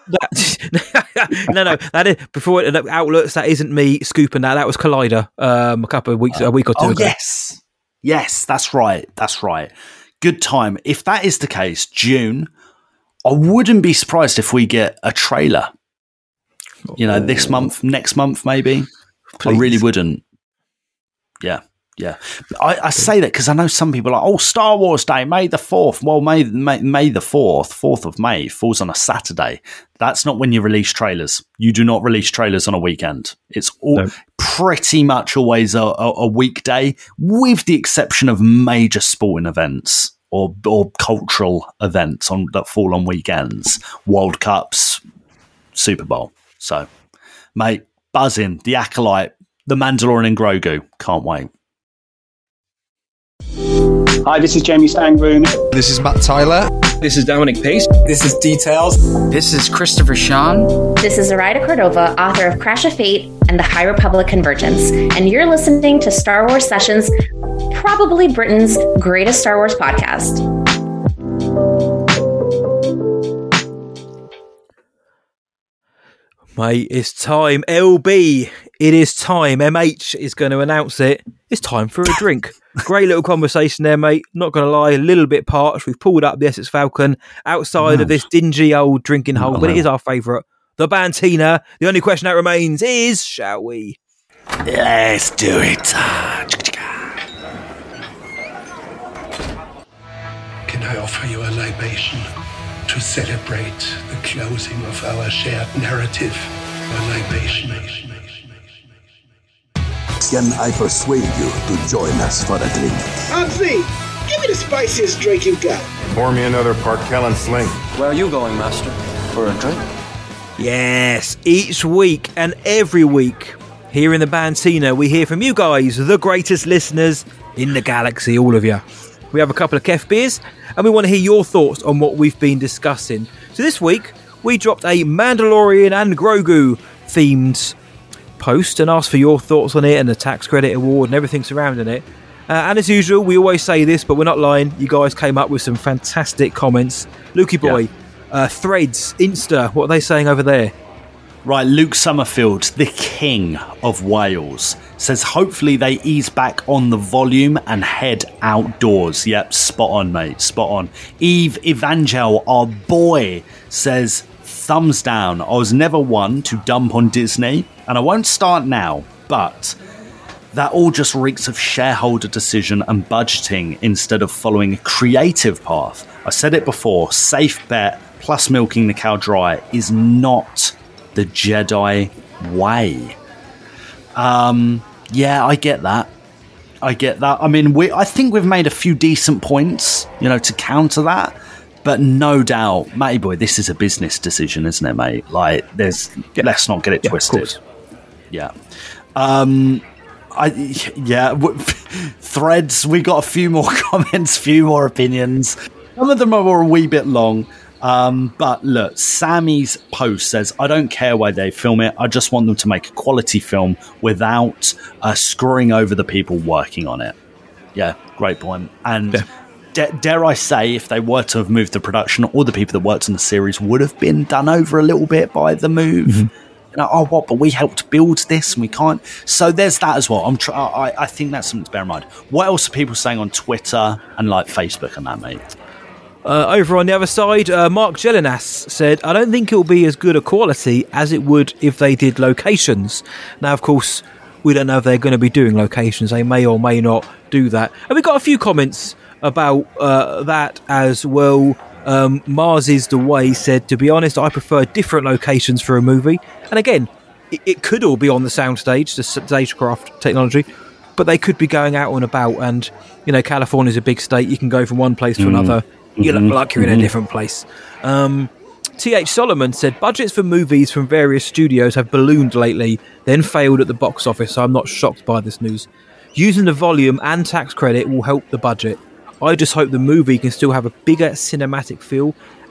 Speaker 6: that is before outlets. That isn't me scooping that. That was Collider a week or two ago.
Speaker 7: Yes, that's right. Good time. If that is the case, June, I wouldn't be surprised if we get a trailer. This month, next month, maybe. Please. I really wouldn't. Yeah. I say that because I know some people are like, Star Wars Day, May the 4th. Well, May the 4th of May, falls on a Saturday. That's not when you release trailers. You do not release trailers on a weekend. It's pretty much always a weekday, with the exception of major sporting events or cultural events that fall on weekends. World Cups, Super Bowl. So, mate, buzzing. The Acolyte, The Mandalorian and Grogu. Can't wait.
Speaker 9: Hi, this is Jamie Stangroom.
Speaker 2: This is Matt Tyler.
Speaker 10: This is Dominic Pace.
Speaker 2: This is Details.
Speaker 11: This is Christopher Sean.
Speaker 12: This is Zoraida Cordova, author of Crash of Fate and The High Republic Convergence. And you're listening to Star Wars Sessions, probably Britain's greatest Star Wars podcast.
Speaker 6: Mate, it's time. LB, it is time. MH is going to announce it. It's time for a drink. Great little conversation there, mate. Not going to lie, a little bit parched. We've pulled up the Essex Falcon outside of this dingy old drinking hole, but it is our favourite, the Bantina. The only question that remains is, shall we?
Speaker 7: Let's do it.
Speaker 13: Can I offer you a libation to celebrate the closing of our shared narrative? A libation.
Speaker 14: Can I persuade you to join us for a drink?
Speaker 15: Humphrey, give me the spiciest drink you got.
Speaker 16: Pour me another Parkellen Sling.
Speaker 5: Where are you going, Master? For a drink?
Speaker 6: Yes, each week and every week here in the Bantina, we hear from you guys, the greatest listeners in the galaxy, all of you. We have a couple of Kef beers and we want to hear your thoughts on what we've been discussing. So this week, we dropped a Mandalorian and Grogu themed post and asked for your thoughts on it and the tax credit award and everything surrounding it. And as usual, we always say this, but we're not lying. You guys came up with some fantastic comments. Lukey boy, Threads, Insta, what are they saying over there?
Speaker 7: Right, Luke Summerfield, the king of Wales, says hopefully they ease back on the volume and head outdoors. Yep, spot on, mate, spot on. Eve Evangel, our boy, says, thumbs down. I was never one to dump on Disney, and I won't start now, but that all just reeks of shareholder decision and budgeting instead of following a creative path. I said it before, safe bet plus milking the cow dry is not the Jedi way. Yeah, I get that. I mean, I think we've made a few decent points, to counter that. But no doubt, matey boy, this is a business decision, isn't it, mate? Like, let's not get it twisted. Yeah. Threads, we got a few more comments, few more opinions. Some of them are a wee bit long. But look, Sammy's post says, I don't care why they film it. I just want them to make a quality film without screwing over the people working on it. Yeah, great point. And dare I say, if they were to have moved the production, all the people that worked on the series would have been done over a little bit by the move. Mm-hmm. But we helped build this and we can't. So there's that as well. I think that's something to bear in mind. What else are people saying on Twitter and like Facebook and that, mate?
Speaker 6: Over on the other side, Mark Jelinas said, I don't think it will be as good a quality as it would if they did locations. Now, of course, we don't know if they're going to be doing locations. They may or may not do that. And we got a few comments about that as well. Mars is the way said, to be honest, I prefer different locations for a movie. And again, it could all be on the soundstage, the stagecraft technology, but they could be going out and about. And, California's a big state. You can go from one place to another. You look like you're in a different place. T.H. Solomon said, budgets for movies from various studios have ballooned lately, then failed at the box office, so I'm not shocked by this news. Using the volume and tax credit will help the budget. I just hope the movie can still have a bigger cinematic feel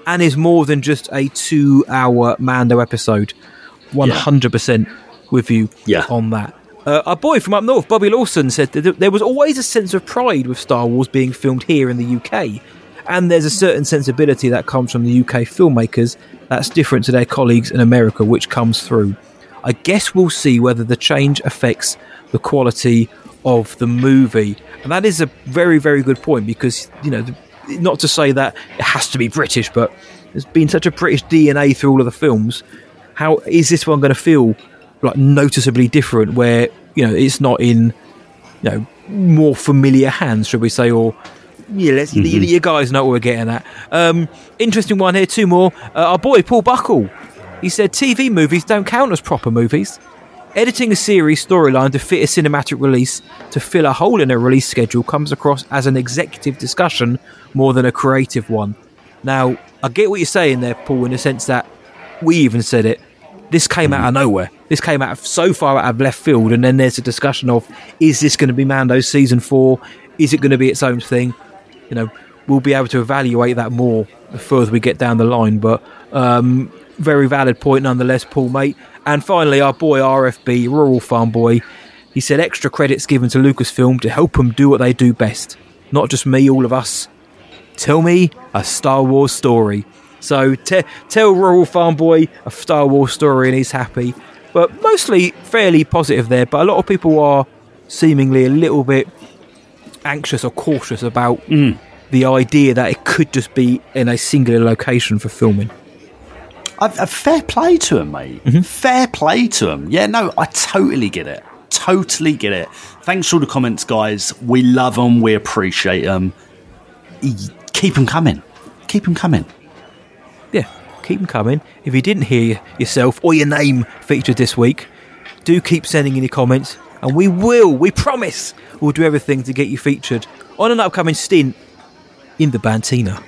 Speaker 6: and is more than just a 2-hour Mando episode. 100% with you on that. Our boy from up north, Bobby Lawson, said that there was always a sense of pride with Star Wars being filmed here in the UK, and there's a certain sensibility that comes from the UK filmmakers that's different to their colleagues in America, which comes through. I guess we'll see whether the change affects the quality of the movie. And that is a very, very good point, because, you know, not to say that it has to be British, but there's been such a British DNA through all of the films. How is this one going to feel like noticeably different, where, you know, it's not in, you know, more familiar hands, should we say, or you guys know what we're getting at. Interesting one here, 2 more. Our boy Paul Buckle, he said TV movies don't count as proper movies. Editing a series storyline to fit a cinematic release to fill a hole in a release schedule comes across as an executive discussion more than a creative one. Now, I get what you're saying there, Paul, in the sense that we even said it. This came out of nowhere. This came out of so far out of left field, and then there's a discussion of, is this going to be Mando's season 4? Is it going to be its own thing? You know, we'll be able to evaluate that more the further we get down the line, but very valid point nonetheless, Paul, mate. And finally, our boy RFB, Rural Farm Boy, he said extra credits given to Lucasfilm to help them do what they do best. Not just me, all of us. Tell me a Star Wars story. So tell Rural Farm Boy a Star Wars story and he's happy. But mostly fairly positive there. But a lot of people are seemingly a little bit anxious or cautious about the idea that it could just be in a singular location for filming.
Speaker 7: Fair play to him, mate. Fair play to him. Yeah, no, I totally get it. Totally get it. Thanks for all the comments, guys. We love them. We appreciate them. Keep them coming. Keep them coming.
Speaker 6: Yeah, keep them coming. If you didn't hear yourself or your name featured this week, do keep sending in your comments, and we promise, we'll do everything to get you featured on an upcoming stint in the Bantina.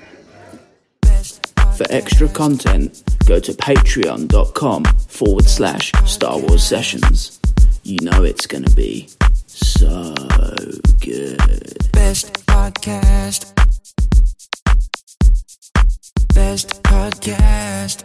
Speaker 10: For extra content, go to patreon.com/Star Wars Sessions. You know it's going to be so good. Best podcast.
Speaker 7: Best podcast.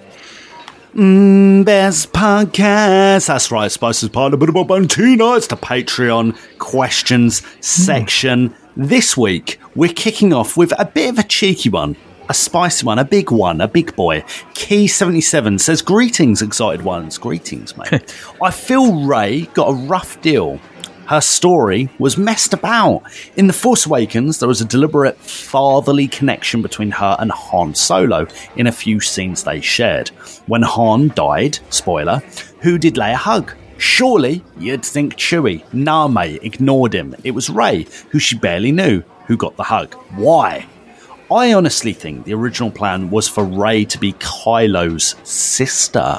Speaker 7: Best podcast. That's right, Spice is part of the Bantina. It's the Patreon questions section. This week, we're kicking off with a bit of a cheeky one. A spicy one, a big boy. Key77 says, greetings, excited ones. Greetings, mate. I feel Rey got a rough deal. Her story was messed about. In The Force Awakens, there was a deliberate fatherly connection between her and Han Solo in a few scenes they shared. When Han died, spoiler, who did Leia hug? Surely you'd think Chewie. Nah, mate, ignored him. It was Rey, who she barely knew, who got the hug. Why? I honestly think the original plan was for Rey to be Kylo's sister.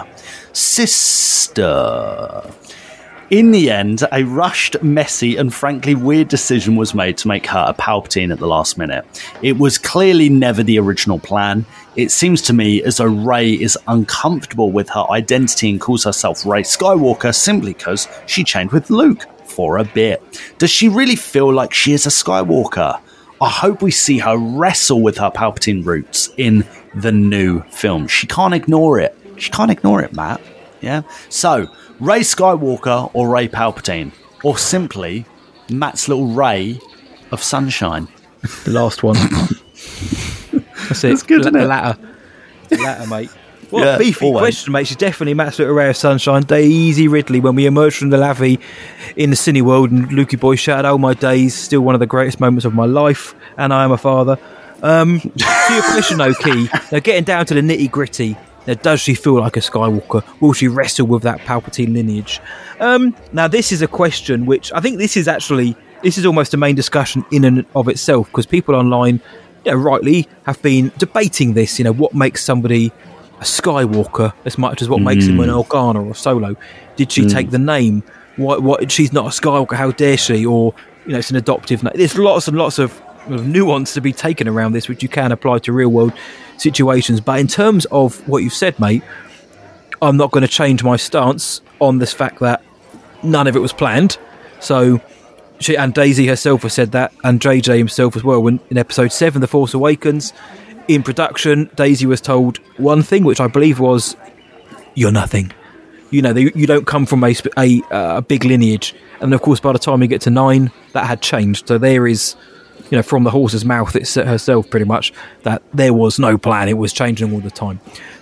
Speaker 7: In the end, a rushed, messy, and frankly weird decision was made to make her a Palpatine at the last minute. It was clearly never the original plan. It seems to me as though Rey is uncomfortable with her identity and calls herself Rey Skywalker simply because she chained with Luke for a bit. Does she really feel like she is a Skywalker? I hope we see her wrestle with her Palpatine roots in the new film. She can't ignore it. Matt. Yeah? So, Rey Skywalker or Rey Palpatine? Or simply, Matt's little ray of sunshine?
Speaker 6: The last one. That's it.
Speaker 7: That's good, isn't it?
Speaker 6: The latter, mate. What a beefy question, mate. She's definitely Matt's little ray of sunshine. Daisy Ridley, when we emerged from the lavvy in the Cineworld and Lukey Boy shouted, "Oh my days, still one of the greatest moments of my life, and I am a father." To your question, though, Key, now getting down to the nitty gritty, now, does she feel like a Skywalker? Will she wrestle with that Palpatine lineage? Now, this is a question which I think this is almost a main discussion in and of itself, because people online, rightly have been debating this. What makes somebody a Skywalker as much as what makes him an Organa or Solo? Did she take the name? What? She's not a Skywalker. How dare she? Or it's an adoptive name. There's lots and lots of nuance to be taken around this, which you can apply to real world situations. But in terms of what you've said, mate, I'm not going to change my stance on this fact that none of it was planned. So she and Daisy herself has said that, and JJ himself as well in episode 7, The Force Awakens. in production, Daisy was told one thing, which I believe was, "You're nothing." You know, you don't come from a big lineage. And of course, by the time you get to 9, that had changed. So there is, you know, from the horse's mouth herself, pretty much, that there was no plan. It was changing all the time.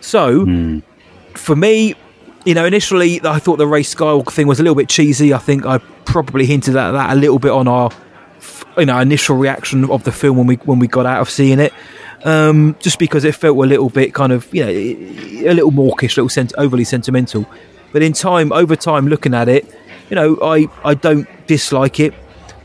Speaker 6: So, for me, you know, initially I thought the Rey Skywalker thing was a little bit cheesy. I think I probably hinted at that a little bit on our, you know, initial reaction of the film when we got out of seeing it. Just because it felt a little bit kind of, you know, a little mawkish, overly sentimental. But over time, looking at it, you know, I don't dislike it,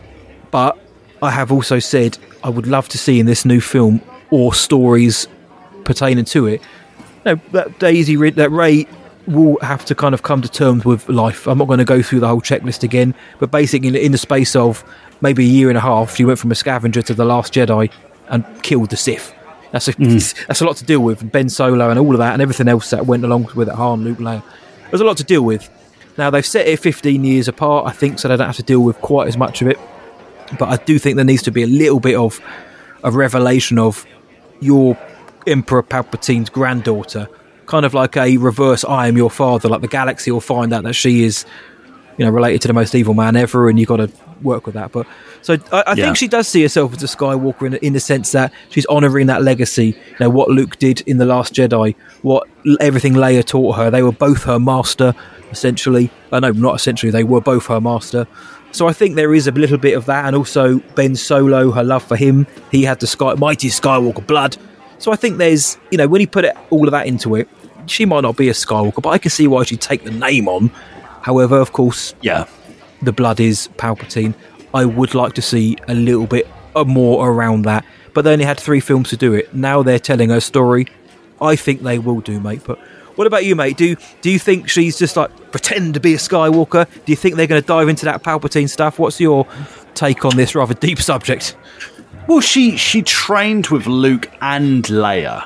Speaker 6: but I have also said I would love to see in this new film, or stories pertaining to it, you know, that Rey will have to kind of come to terms with life. I'm not going to go through the whole checklist again, but basically in the space of maybe a year and a half, she went from a scavenger to the Last Jedi and killed the Sith. That's a lot to deal with. Ben Solo and all of that and everything else that went along with it, Han, Luke, Leia. There's a lot to deal with. Now, they've set it 15 years apart, I think, so they don't have to deal with quite as much of it. But I do think there needs to be a little bit of a revelation of your Emperor Palpatine's granddaughter. Kind of like a reverse I am your father. Like the galaxy will find out that she is, you know, related to the most evil man ever, and you've got to work with that. But so I think she does see herself as a Skywalker in the sense that she's honouring that legacy. You know, what Luke did in The Last Jedi, what everything Leia taught her. They were both her master, essentially. No, not essentially. They were both her master. So I think there is a little bit of that, and also Ben Solo, her love for him. He had the mighty Skywalker blood. So I think there's, you know, when you put all of that into it, she might not be a Skywalker, but I can see why she'd take the name on. However, of course, the blood is Palpatine. I would like to see a little bit more around that, but they only had 3 films to do it. Now they're telling her story. I think they will do, mate. But what about you, mate? Do you think she's just like pretend to be a Skywalker? Do you think they're going to dive into that Palpatine stuff? What's your take on this rather deep subject?
Speaker 7: Well, she trained with Luke and Leia.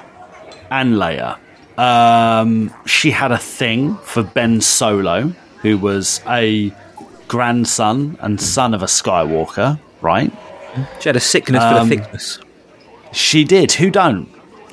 Speaker 7: She had a thing for Ben Solo, who was a grandson and son of a Skywalker, right?
Speaker 6: She had a sickness for the thickness.
Speaker 7: She did. Who don't,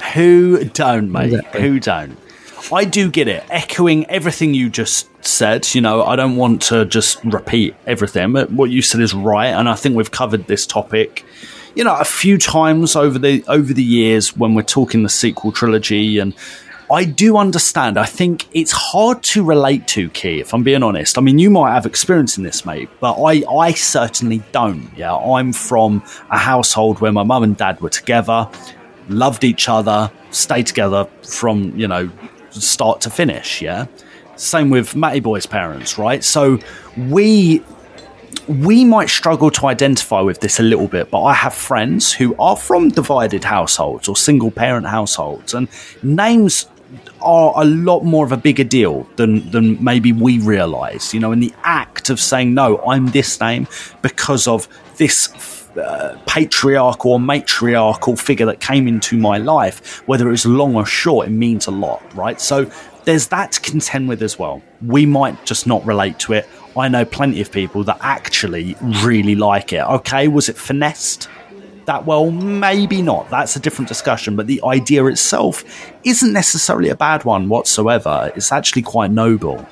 Speaker 7: mate?
Speaker 6: Exactly.
Speaker 7: Who don't? I do get it. Echoing everything you just said, you know, I don't want to just repeat everything, but what you said is right, and I think we've covered this topic, you know, a few times over the years when we're talking the sequel trilogy, and I do understand. I think it's hard to relate to, Key, if I'm being honest. I mean, you might have experience in this, mate, but I certainly don't. Yeah, I'm from a household where my mum and dad were together, loved each other, stayed together from, you know, start to finish. Yeah, same with Matty Boy's parents, right? So we might struggle to identify with this a little bit, but I have friends who are from divided households or single parent households, and names are a lot more of a bigger deal than maybe we realise. You know, in the act of saying, no, I'm this name because of this patriarchal or matriarchal figure that came into my life, whether it was long or short, it means a lot, right? So there's that to contend with as well. We might just not relate to it. I know plenty of people that actually really like it. Okay, was it finessed that well? Maybe not. That's a different discussion, but the idea itself isn't necessarily a bad one whatsoever. It's actually quite noble.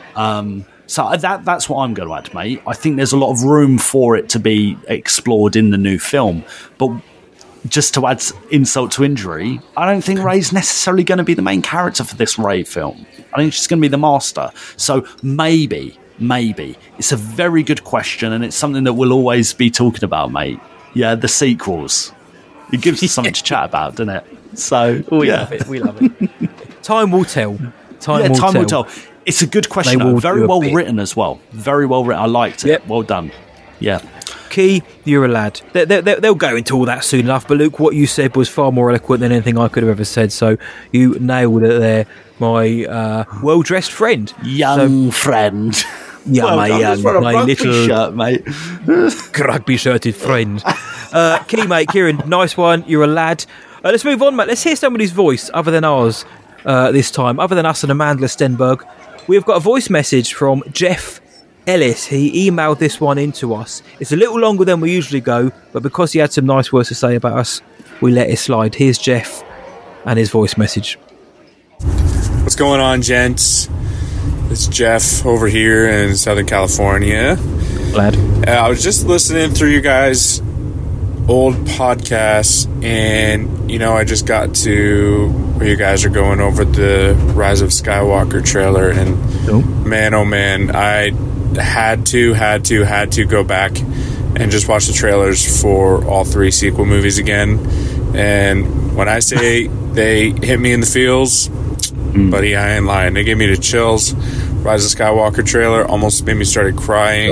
Speaker 7: So that's what I'm going to add, mate. I think there's a lot of room for it to be explored in the new film, but just to add insult to injury, I don't think Rey's necessarily going to be the main character for this Rey film. I think she's going to be the master. So maybe it's a very good question, and it's something that we'll always be talking about, mate. Yeah, the sequels. It gives us something to chat about, doesn't it? So
Speaker 6: we love it. Time will tell. Time will tell.
Speaker 7: It's a good question, though. Very well written as well. Very well written. I liked it.
Speaker 6: Yep.
Speaker 7: Well done. Yeah.
Speaker 6: Key, you're a lad. They'll go into all that soon enough, but Luke, what you said was far more eloquent than anything I could have ever said, so you nailed it there, my well-dressed friend.
Speaker 7: Young friend.
Speaker 6: Yeah,
Speaker 7: well,
Speaker 6: my little
Speaker 7: shirt, mate.
Speaker 6: rugby-shirted friend. Kieran, nice one. You're a lad. Let's move on, mate. Let's hear somebody's voice other than ours this time, other than us and Amanda Stenberg. We've got a voice message from Jeff Ellis. He emailed this one into us. It's a little longer than we usually go, but because he had some nice words to say about us, we let it slide. Here's Jeff and his voice message.
Speaker 17: What's going on, gents? It's Jeff over here in Southern California.
Speaker 6: Glad.
Speaker 17: I was just listening through you guys' old podcasts, and I just got to where you guys are going over the Rise of Skywalker trailer, and man, oh man, I had to go back and just watch the trailers for all 3 sequel movies again. And when I say they hit me in the feels, buddy, I ain't lying. They gave me the chills. Rise of Skywalker trailer almost made me started crying.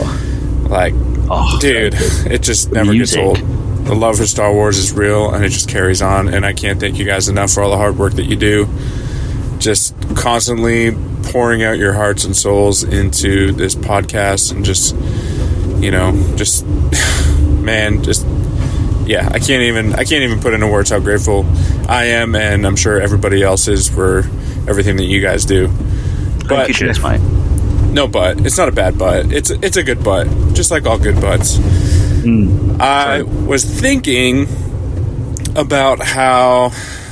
Speaker 17: Dude, it just never gets old. The love for Star Wars is real, and it just carries on. And I can't thank you guys enough for all the hard work that you do. Just constantly pouring out your hearts and souls into this podcast, and I can't even put into words how grateful I am, and I'm sure everybody else is, for everything that you guys do.
Speaker 7: Thank you, Jeff, mate.
Speaker 17: No but. It's not a bad but. It's a good but, just like all good butts. I was thinking about how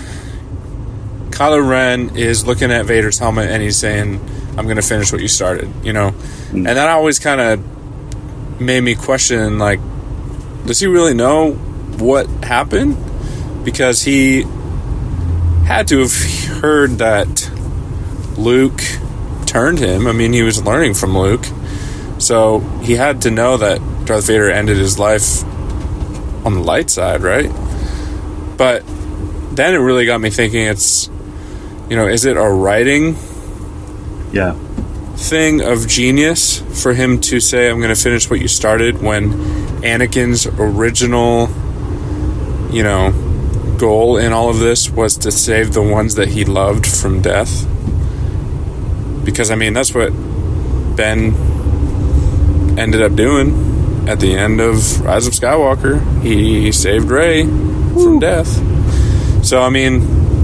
Speaker 17: Kylo Ren is looking at Vader's helmet and he's saying, "I'm going to finish what you started," And that always kind of made me question, does he really know what happened? Because he had to have heard that Luke turned him. I mean, he was learning from Luke, so he had to know that Darth Vader ended his life on the light side, right? But then it really got me thinking, it's, is it a writing thing of genius for him to say, "I'm going to finish what you started," when Anakin's original, goal in all of this was to save the ones that he loved from death? Because, that's what Ben ended up doing at the end of Rise of Skywalker. He saved Rey from death. So, in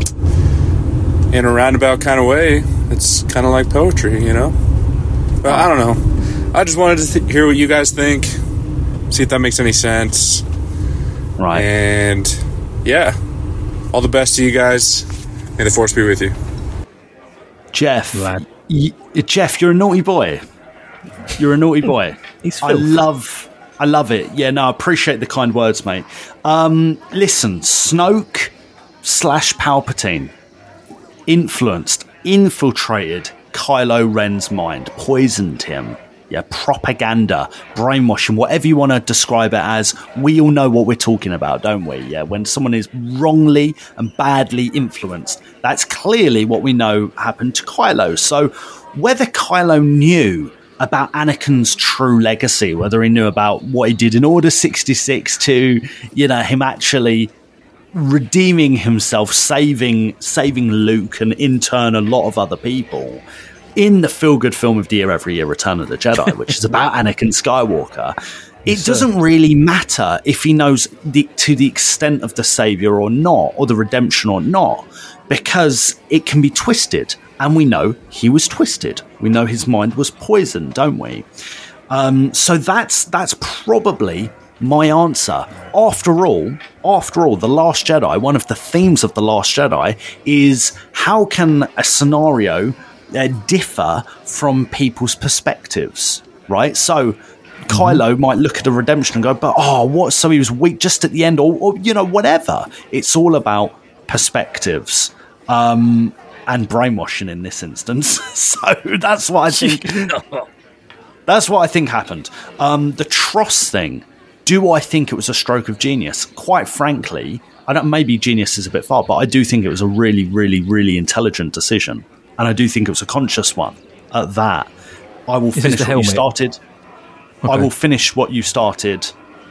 Speaker 17: a roundabout kind of way, it's kind of like poetry, But I don't know. I just wanted to hear what you guys think, see if that makes any sense.
Speaker 7: Right.
Speaker 17: And, all the best to you guys. May the Force be with you.
Speaker 7: Jeff, Jeff, you're a naughty boy. You're a naughty boy. I love it. Yeah, no, I appreciate the kind words, mate. Listen, Snoke / Palpatine infiltrated Kylo Ren's mind, poisoned him. Yeah, propaganda, brainwashing, whatever you want to describe it as. We all know what we're talking about, don't we? Yeah, when someone is wrongly and badly influenced, that's clearly what we know happened to Kylo. So whether Kylo knew about Anakin's true legacy, whether he knew about what he did in Order 66 to, him actually redeeming himself, saving Luke, and in turn a lot of other people, in the feel-good film of the year every year, Return of the Jedi, which is about Anakin Skywalker, it doesn't really matter if he knows to the extent of the savior or not, or the redemption or not, because it can be twisted. And we know he was twisted. We know his mind was poisoned, don't we? So that's probably my answer. After all, The Last Jedi, one of the themes of The Last Jedi is how can a scenario differ from people's perspectives, right? So Kylo might look at a redemption and go, but what? So he was weak just at the end, or whatever. It's all about perspectives. And brainwashing in this instance. So that's what I think. That's what I think happened. The Tross thing. Do I think it was a stroke of genius? Quite frankly, maybe genius is a bit far, but I do think it was a really, really, really intelligent decision, and I do think it was a conscious one. At that, I will finish what you started. Okay. I will finish what you started.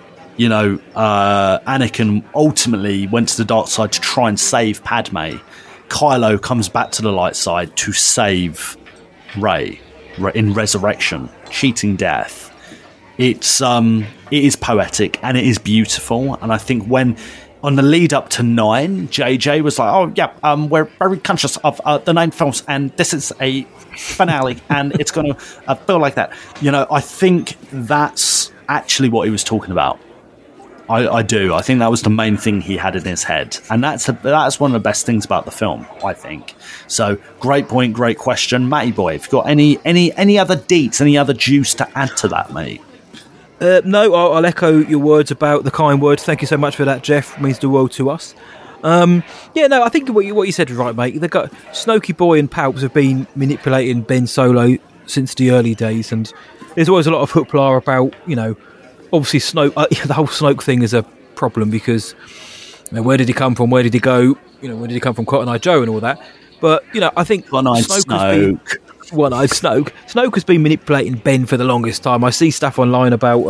Speaker 7: Anakin ultimately went to the dark side to try and save Padme. Kylo comes back to the light side to save Rey in Resurrection, cheating death. It is poetic and it is beautiful, and I think when on the lead up to 9, JJ was like, we're very conscious of the 9 films, and this is a finale, and it's going to feel like that. I think that's actually what he was talking about. I do. I think that was the main thing he had in his head, and that's one of the best things about the film, I think. So, great point, great question, Matty boy. If you've got any other deets, any other juice to add to that, mate?
Speaker 6: No, I'll echo your words about the kind words. Thank you so much for that, Jeff. It means the world to us. I think what you said is right, mate. They've got Snokey Boy and Palps have been manipulating Ben Solo since the early days, and there's always a lot of hoopla about, obviously Snoke. The whole Snoke thing is a problem because where did he come from? Where did he go? Where did he come from? Cotton Eye Joe and all that. But I think
Speaker 7: One-Eyed Snoke.
Speaker 6: One-Eyed Snoke. Snoke has been manipulating Ben for the longest time. I see stuff online about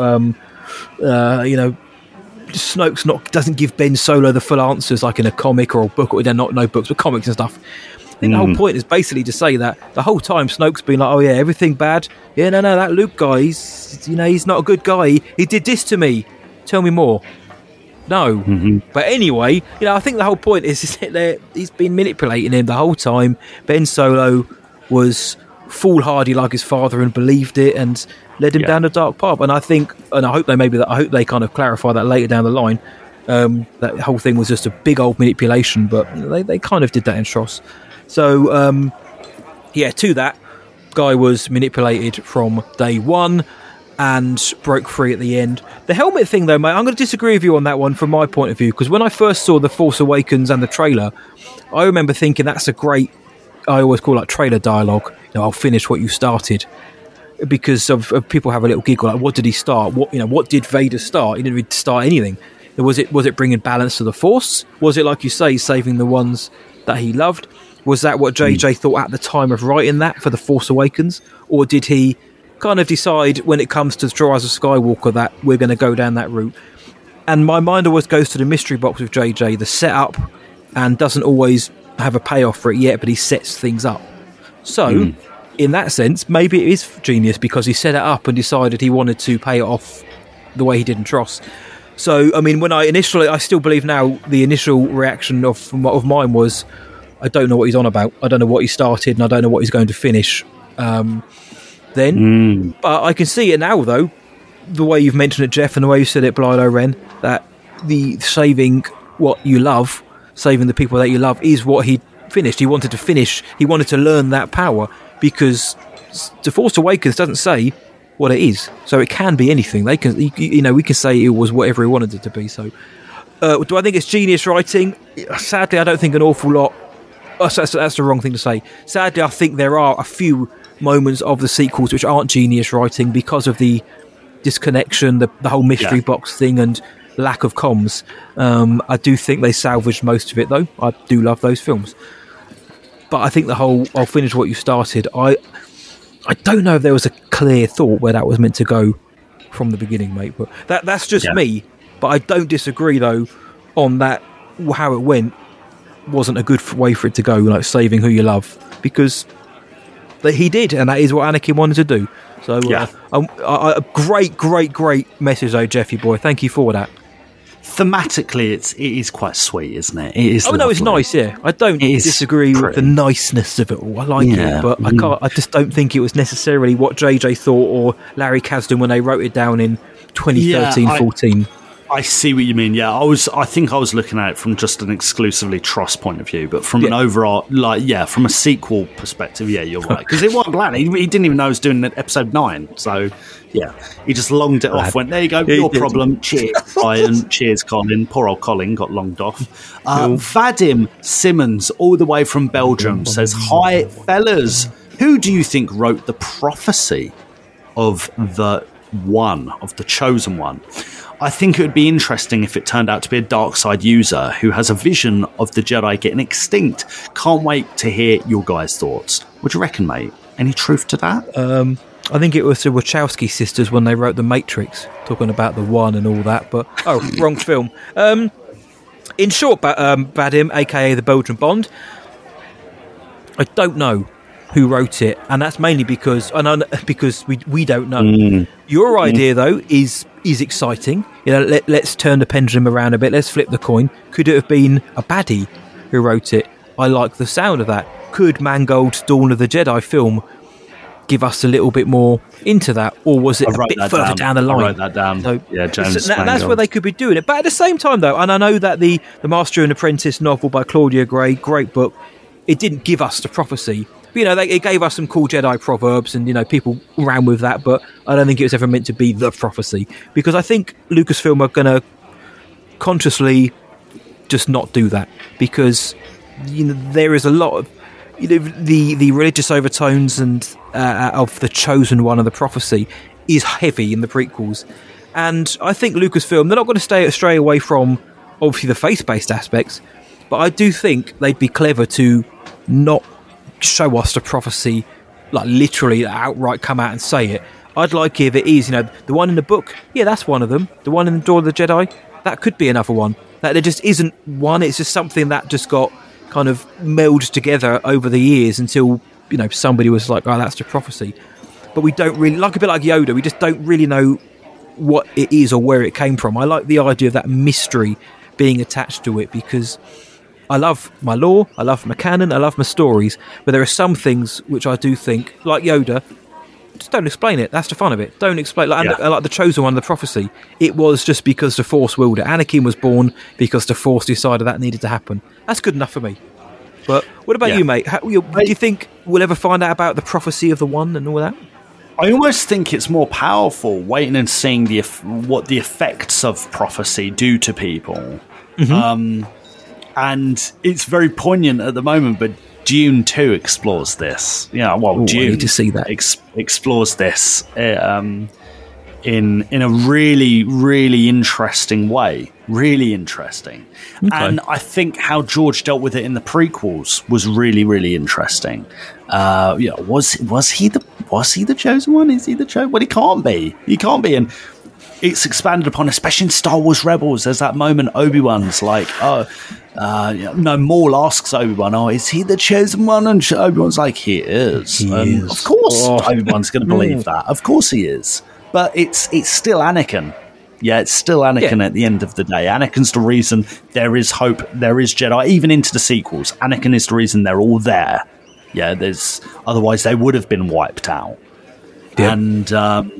Speaker 6: Snoke's doesn't give Ben Solo the full answers like in a comic or a book, or they're not no books, but comics and stuff. I think the whole point is basically to say that the whole time Snoke's been like, oh yeah, everything bad. Yeah, no, that Luke guy, he's not a good guy. He did this to me. Tell me more. No. But anyway, I think the whole point is that he's been manipulating him the whole time. Ben Solo was foolhardy like his father and believed it and led him down a dark path. And I think, and I hope they kind of clarify that later down the line. That whole thing was just a big old manipulation, but they kind of did that in TROS. So, to that, guy was manipulated from day one and broke free at the end. The helmet thing, though, mate, I'm going to disagree with you on that one from my point of view, because when I first saw The Force Awakens and the trailer, I remember thinking that's a great, I always call trailer dialogue, I'll finish what you started, because of people have a little giggle, like, what did he start? What did Vader start? He didn't really start anything. Was it bringing balance to the Force? Was it, like you say, saving the ones that he loved? Was that what JJ thought at the time of writing that for The Force Awakens? Or did he kind of decide when it comes to The Rise of Skywalker that we're going to go down that route? And my mind always goes to the mystery box with JJ, the setup, and doesn't always have a payoff for it yet, but he sets things up. So, in that sense, maybe it is genius because he set it up and decided he wanted to pay it off the way he did in TROS. So, I mean, I still believe now the initial reaction of mine was, I don't know what he's on about. I don't know what he started, and I don't know what he's going to finish. But I can see it now, though, the way you've mentioned it, Jeff, and the way you said it, Blylo Ren, that the saving what you love, saving the people that you love, is what he finished. He wanted to finish. He wanted to learn that power because The Force Awakens doesn't say what it is, so it can be anything. We can say it was whatever he wanted it to be. So, do I think it's genius writing? Sadly, I don't think an awful lot. That's the wrong thing to say. Sadly, I think there are a few moments of the sequels which aren't genius writing because of the disconnection, the whole mystery box thing, and lack of comms. I do think they salvaged most of it, though. I do love those films. But I think the whole I'll finish what you started, I don't know if there was a clear thought where that was meant to go from the beginning, mate. But that's just me. But I don't disagree, though, on that, how it went wasn't a good way for it to go, like saving who you love, because he did, and that is what Anakin wanted to do. So, a great message, though, Jeffy boy. Thank you for that.
Speaker 7: Thematically, it is quite sweet, isn't it? It is.
Speaker 6: No, it's nice. Yeah, I don't disagree with the niceness of it all. I like it, but I can't. I just don't think it was necessarily what JJ thought or Larry Kasdan when they wrote it down in 2013-14.
Speaker 7: I see what you mean. Yeah, I think I was looking at it from just an exclusively TROS point of view, but from an overall, from a sequel perspective, you're right. Because it wasn't planned. He didn't even know he was doing episode 9. So, he just longed it off. Went, there you go, your problem. Cheers, Ryan. Cheers, Colin. Poor old Colin got longed off. Vadim Simmons, all the way from Belgium, says, "Hi, fellas. Who do you think wrote the prophecy of the chosen one? I think it would be interesting if it turned out to be a dark side user who has a vision of the Jedi getting extinct. Can't wait to hear your guys' thoughts. What do you reckon, mate? Any truth to that?"
Speaker 6: I think it was the Wachowski sisters when they wrote The Matrix, talking about the one and all that, but wrong film. In short, Vadim, aka the Belgian Bond, I don't know who wrote it, and that's mainly because we don't know. Your idea, though, is exciting. Let's turn the pendulum around a bit. Let's flip the coin. Could it have been a baddie who wrote it? I like the sound of that. Could Mangold's Dawn of the Jedi film give us a little bit more into that, or was it a bit further down the line?
Speaker 7: I wrote that down. So, yeah, James.
Speaker 6: That's where they could be doing it. But at the same time, though, and I know that the Master and Apprentice novel by Claudia Gray, great book, it didn't give us the prophecy. But, it gave us some cool Jedi proverbs, and people ran with that. But I don't think it was ever meant to be the prophecy, because I think Lucasfilm are going to consciously just not do that, because there is a lot of the religious overtones and of the chosen one of the prophecy is heavy in the prequels, and I think Lucasfilm, they're not going to stray away from obviously the faith-based aspects, but I do think they'd be clever to not show us the prophecy, like literally outright come out and say it. I'd like if it is, the one in the book, yeah, that's one of them. The one in the Dawn of the Jedi, that could be another one. That there just isn't one. It's just something that just got kind of melded together over the years until somebody was like, oh, that's the prophecy. But we don't really, like a bit like Yoda, we just don't really know what it is or where it came from. I like the idea of that mystery being attached to it, because I love my lore, I love my canon, I love my stories, but there are some things which I do think, like Yoda, just don't explain it. That's the fun of it. Don't explain. Like the chosen one, the prophecy. It was just because the Force willed it. Anakin was born because the Force decided that needed to happen. That's good enough for me. But what about you, mate? Do you think we'll ever find out about the prophecy of the one and all that?
Speaker 7: I almost think it's more powerful waiting and seeing what the effects of prophecy do to people. Mm-hmm. And it's very poignant at the moment, but Dune 2 explores this. Dune
Speaker 6: I need to see that.
Speaker 7: Explores this in a really, really interesting way. Really interesting. Okay. And I think how George dealt with it in the prequels was really, really interesting. Was he the chosen one? Is he the chosen? Well, he can't be. He can't be. And it's expanded upon, especially in Star Wars Rebels. There's that moment Obi-Wan's like, Maul asks Obi-Wan, is he the chosen one? And Obi-Wan's like, he is. Of course Obi-Wan's going to believe that. Of course he is. But it's still Anakin. Yeah, it's still Anakin at the end of the day. Anakin's the reason there is hope, there is Jedi, even into the sequels. Anakin is the reason they're all there. Yeah, otherwise they would have been wiped out. Yeah. And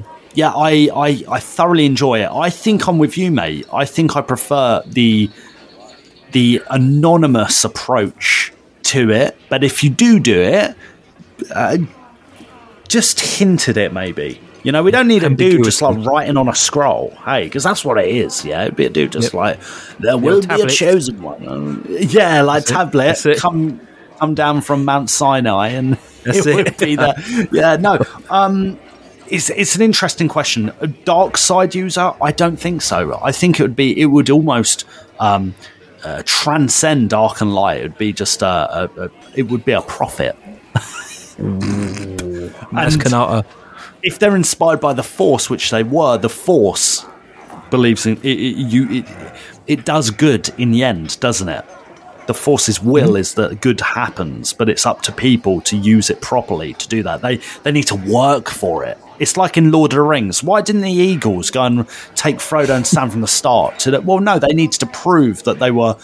Speaker 7: I thoroughly enjoy it. I think I'm with you, mate. I think I prefer the anonymous approach to it. But if you do it, just hint at it, maybe. We don't need a dude just like writing on a scroll, hey, because that's what it is. Yeah, it'd be a dude just like there will be a chosen one. Tablet come down from Mount Sinai, and it would be that. Yeah, no. It's an interesting question. A dark side user? I don't think so. I think it would almost transcend dark and light. It would be just it would be a prophet.
Speaker 6: That's Kanata.
Speaker 7: If they're inspired by the Force, which they were, the Force believes in it does good in the end, doesn't it? The Force's will is that good happens, but it's up to people to use it properly to do that. They need to work for it. It's like in Lord of the Rings. Why didn't the Eagles go and take Frodo and Sam from the start? Well, no, they needed to prove that they were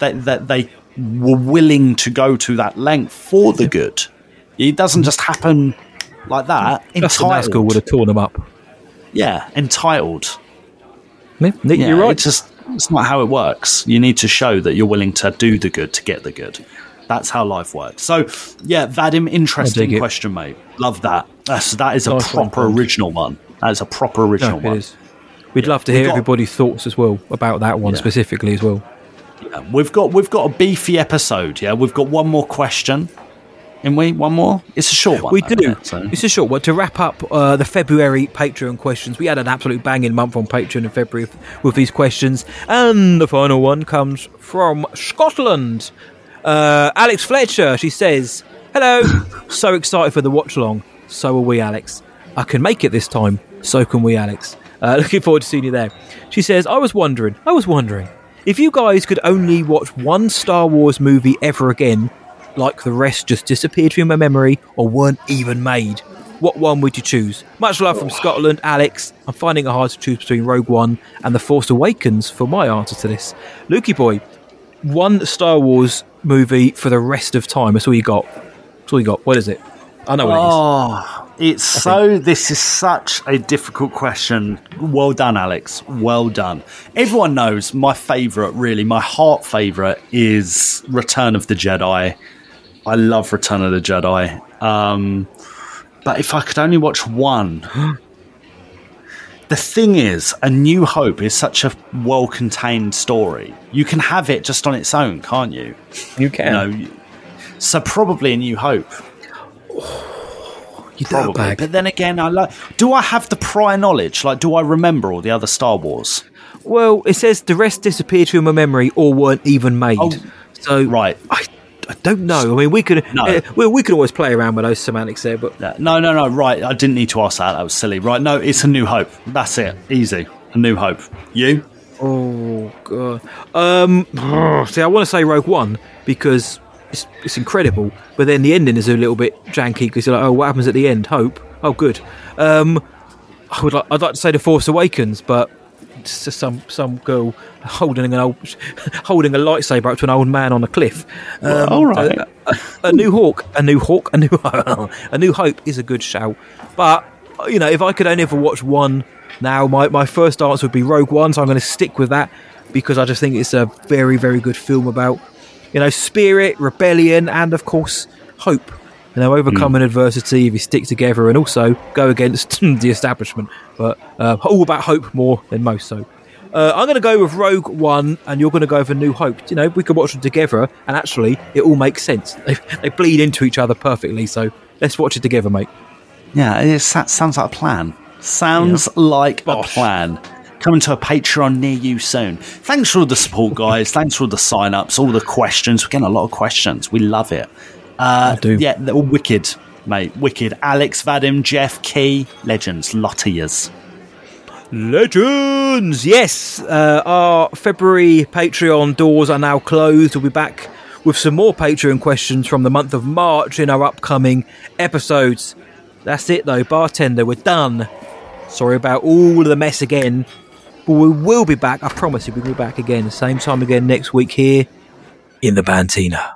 Speaker 7: willing to go to that length for the good. It doesn't just happen like that.
Speaker 6: Justin Haskell would have torn them up.
Speaker 7: Yeah, entitled.
Speaker 6: Yeah, you're right.
Speaker 7: It's not how it works. You need to show that you're willing to do the good to get the good. That's how life works. So, Vadim, interesting question, mate. Love that. That is a proper original one. That is a proper original one. It is.
Speaker 6: We'd love to hear everybody's thoughts as well about that one specifically as well.
Speaker 7: Yeah, we've got a beefy episode. Yeah, we've got one more question. One more? It's a short one.
Speaker 6: We do. It's a short one. To wrap up the February Patreon questions, we had an absolute banging month on Patreon in February with these questions. And the final one comes from Scotland. Alex Fletcher, she says, hello, so excited for the watch along. So are we, Alex. I can make it this time. So can we, Alex. Looking forward to seeing you there. She says, I was wondering, if you guys could only watch one Star Wars movie ever again, like the rest just disappeared from my memory or weren't even made, what one would you choose? Much love from Scotland, Alex. I'm finding it hard to choose between Rogue One and The Force Awakens for my answer to this. Lukey boy, one Star Wars movie for the rest of time. That's all you got. What is it? I know what it is.
Speaker 7: This is such a difficult question. Well done, Alex. Well done. Everyone knows my heart favourite is Return of the Jedi. I love Return of the Jedi. But if I could only watch one... The thing is, A New Hope is such a well-contained story. You can have it just on its own, can't you?
Speaker 6: You can.
Speaker 7: So probably A New Hope. Probably. But then again, do I have the prior knowledge? Like, do I remember all the other Star Wars?
Speaker 6: Well, it says the rest disappeared from my memory or weren't even made. So
Speaker 7: right.
Speaker 6: I don't know. I mean, we could always play around with those semantics there, but
Speaker 7: no. Right, I didn't need to ask that. That was silly. Right, no, it's A New Hope. That's it. Easy. A New Hope. You?
Speaker 6: Oh god. See, I want to say Rogue One because it's incredible, but then the ending is a little bit janky because you're like, oh, what happens at the end? Hope. Oh, good. I'd like to say The Force Awakens, but it's just some girl holding a lightsaber up to an old man on a cliff.
Speaker 7: All right.
Speaker 6: A New Hope is a good shout. But if I could only ever watch one now, my first answer would be Rogue One. So I'm going to stick with that because I just think it's a very, very good film about spirit, rebellion, and of course hope. Overcoming adversity if you stick together and also go against the establishment. But all about hope more than most. So I'm going to go with Rogue One and you're going to go for New Hope. We could watch them together and actually it all makes sense. They bleed into each other perfectly. So let's watch it together, mate.
Speaker 7: Yeah, that sounds like a plan. Like a plan. Coming to a Patreon near you soon. Thanks for all the support, guys. Thanks for all the sign-ups, all the questions. We're getting a lot of questions. We love it.
Speaker 6: I do.
Speaker 7: Yeah, they're all wicked, mate. Wicked. Alex, Vadim, Jeff, Key, legends. Lot of yous.
Speaker 6: Legends! Yes! Our February Patreon doors are now closed. We'll be back with some more Patreon questions from the month of March in our upcoming episodes. That's it, though. Bartender, we're done. Sorry about all of the mess again. But we will be back. I promise you we'll be back again. Same time again next week here in the Bantina.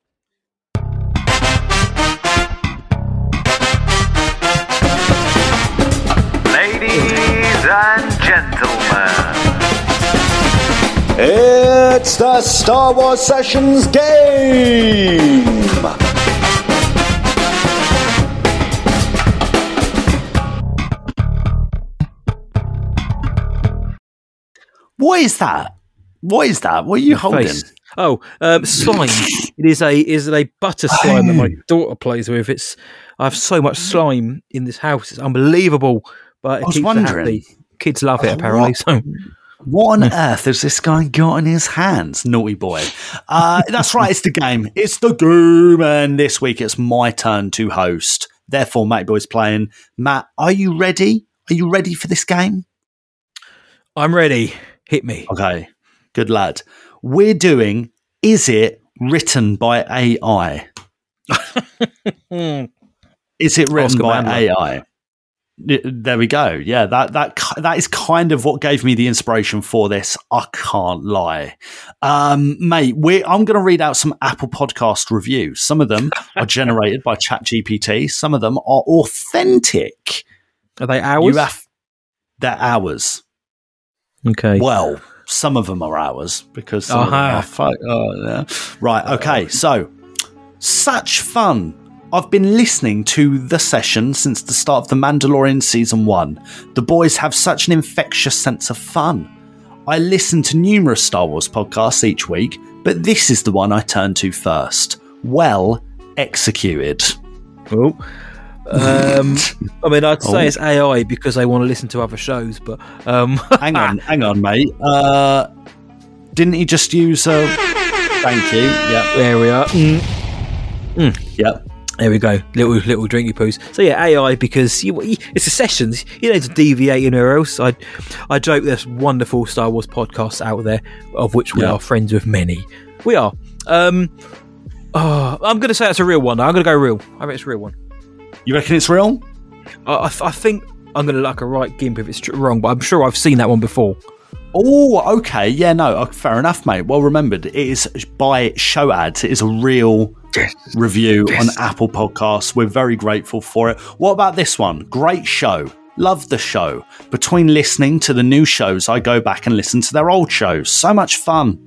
Speaker 1: Ladies and gentlemen,
Speaker 18: it's the Star Wars Sessions game!
Speaker 7: What is that? What are you holding?
Speaker 6: Face. Oh, slime. It is a butter slime that my daughter plays with. I have so much slime in this house. It's unbelievable. But it keeps her happy. Kids love it, apparently.
Speaker 7: What on earth has this guy got in his hands? Naughty boy. That's right, it's the game. It's the game. And this week it's my turn to host. Therefore, Matty Boy's playing. Matt, are you ready? Are you ready for this game?
Speaker 6: I'm ready. Hit me.
Speaker 7: Okay, good lad. We're doing Is It Written by AI? Is it written by AI? There we go. Yeah, that is kind of what gave me the inspiration for this. I can't lie, mate. I'm going to read out some Apple Podcast reviews. Some of them are generated by ChatGPT. Some of them are authentic.
Speaker 6: Are they ours?
Speaker 7: They're ours.
Speaker 6: Okay.
Speaker 7: Well, some of them are ours because some of them are right. Okay. So, such fun. I've been listening to The Session since the start of The Mandalorian Season 1. The boys have such an infectious sense of fun. I listen to numerous Star Wars podcasts each week, but this is the one I turn to first. Well executed.
Speaker 6: Oh. I mean, I'd say it's AI because they want to listen to other shows, but...
Speaker 7: Hang on, mate. Didn't he just use... Thank you. Yeah.
Speaker 6: There we are.
Speaker 7: Yep.
Speaker 6: There we go, little drinky poos. So yeah, AI because it's a Sessions. You don't need to deviate anywhere else. I joke there's wonderful Star Wars podcasts out there, of which we are friends with many. We are. I'm going to say it's a real one. I'm going to go real. I reckon it's a real one.
Speaker 7: You reckon it's real?
Speaker 6: I think I'm going to look a right gimp if it's wrong, but I'm sure I've seen that one before.
Speaker 7: Oh, okay. Yeah, no, fair enough, mate. Well remembered. It is by Show Ads. It is a real review on Apple Podcasts. We're very grateful for it. What about this one? Great show. Love the show. Between listening to the new shows, I go back and listen to their old shows. So much fun.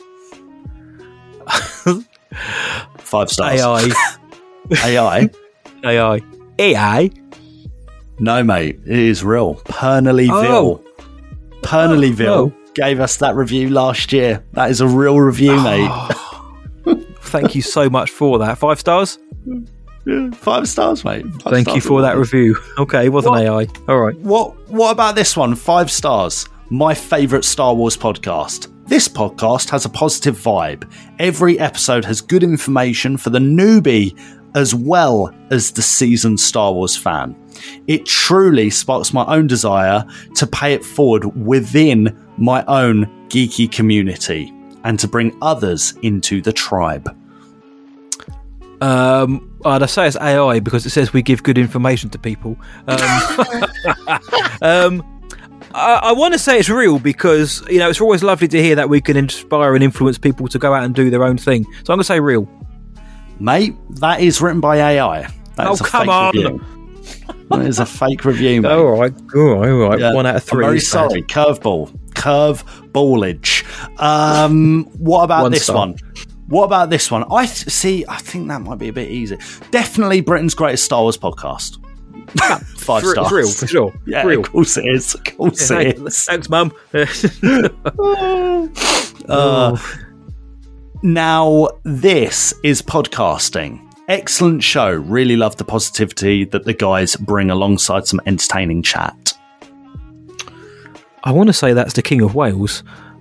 Speaker 7: 5 stars. AI.
Speaker 6: AI.
Speaker 7: No, mate. It is real. Pernallyville. Pernallyville gave us that review last year. That is a real review, mate.
Speaker 6: Thank you so much for that. 5 stars?
Speaker 7: 5 stars, mate.
Speaker 6: Thank you for that review. Okay, it wasn't AI. All right.
Speaker 7: What about this one? 5 stars. My favourite Star Wars podcast. This podcast has a positive vibe. Every episode has good information for the newbie as well as the seasoned Star Wars fan. It truly sparks my own desire to pay it forward within my own geeky community and to bring others into the tribe.
Speaker 6: I'd say it's AI because it says we give good information to people. I want to say it's real because, it's always lovely to hear that we can inspire and influence people to go out and do their own thing. So I'm going to say real.
Speaker 7: Mate, that is written by AI.
Speaker 6: Come on.
Speaker 7: Review. That is a fake review, mate.
Speaker 6: All right. Yeah, 1 out of 3.
Speaker 7: I'm very sorry. Curveballage. What about this one? What about this one? I think that might be a bit easy. Definitely Britain's greatest Star Wars podcast. 5 stars.
Speaker 6: It's real, for sure.
Speaker 7: Yeah,
Speaker 6: real.
Speaker 7: Of course it is. Of course it is.
Speaker 6: Thanks, Mum.
Speaker 7: Now, this is podcasting. Excellent show. Really love the positivity that the guys bring alongside some entertaining chat.
Speaker 6: I want to say that's the King of Wales.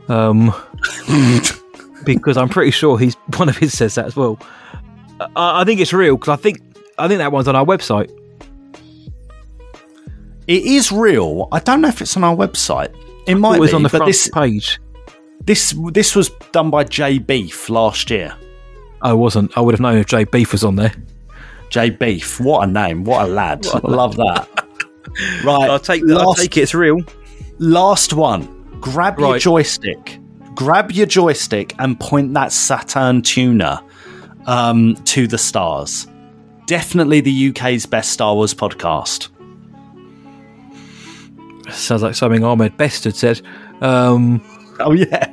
Speaker 6: Because I'm pretty sure one of his says that as well. I think it's real because I think that one's on our website.
Speaker 7: It is real. I don't know if it's on our website. It might be
Speaker 6: on the front page.
Speaker 7: This was done by Jay Beef last year.
Speaker 6: I wasn't. I would have known if Jay Beef was on there.
Speaker 7: Jay Beef, what a name! What a lad! I love that. Right,
Speaker 6: I'll take it. It's real.
Speaker 7: Last one. Grab your joystick and point that Saturn tuner to the stars. Definitely the UK's best Star Wars podcast.
Speaker 6: Sounds like something Ahmed Best had said.
Speaker 7: Oh yeah.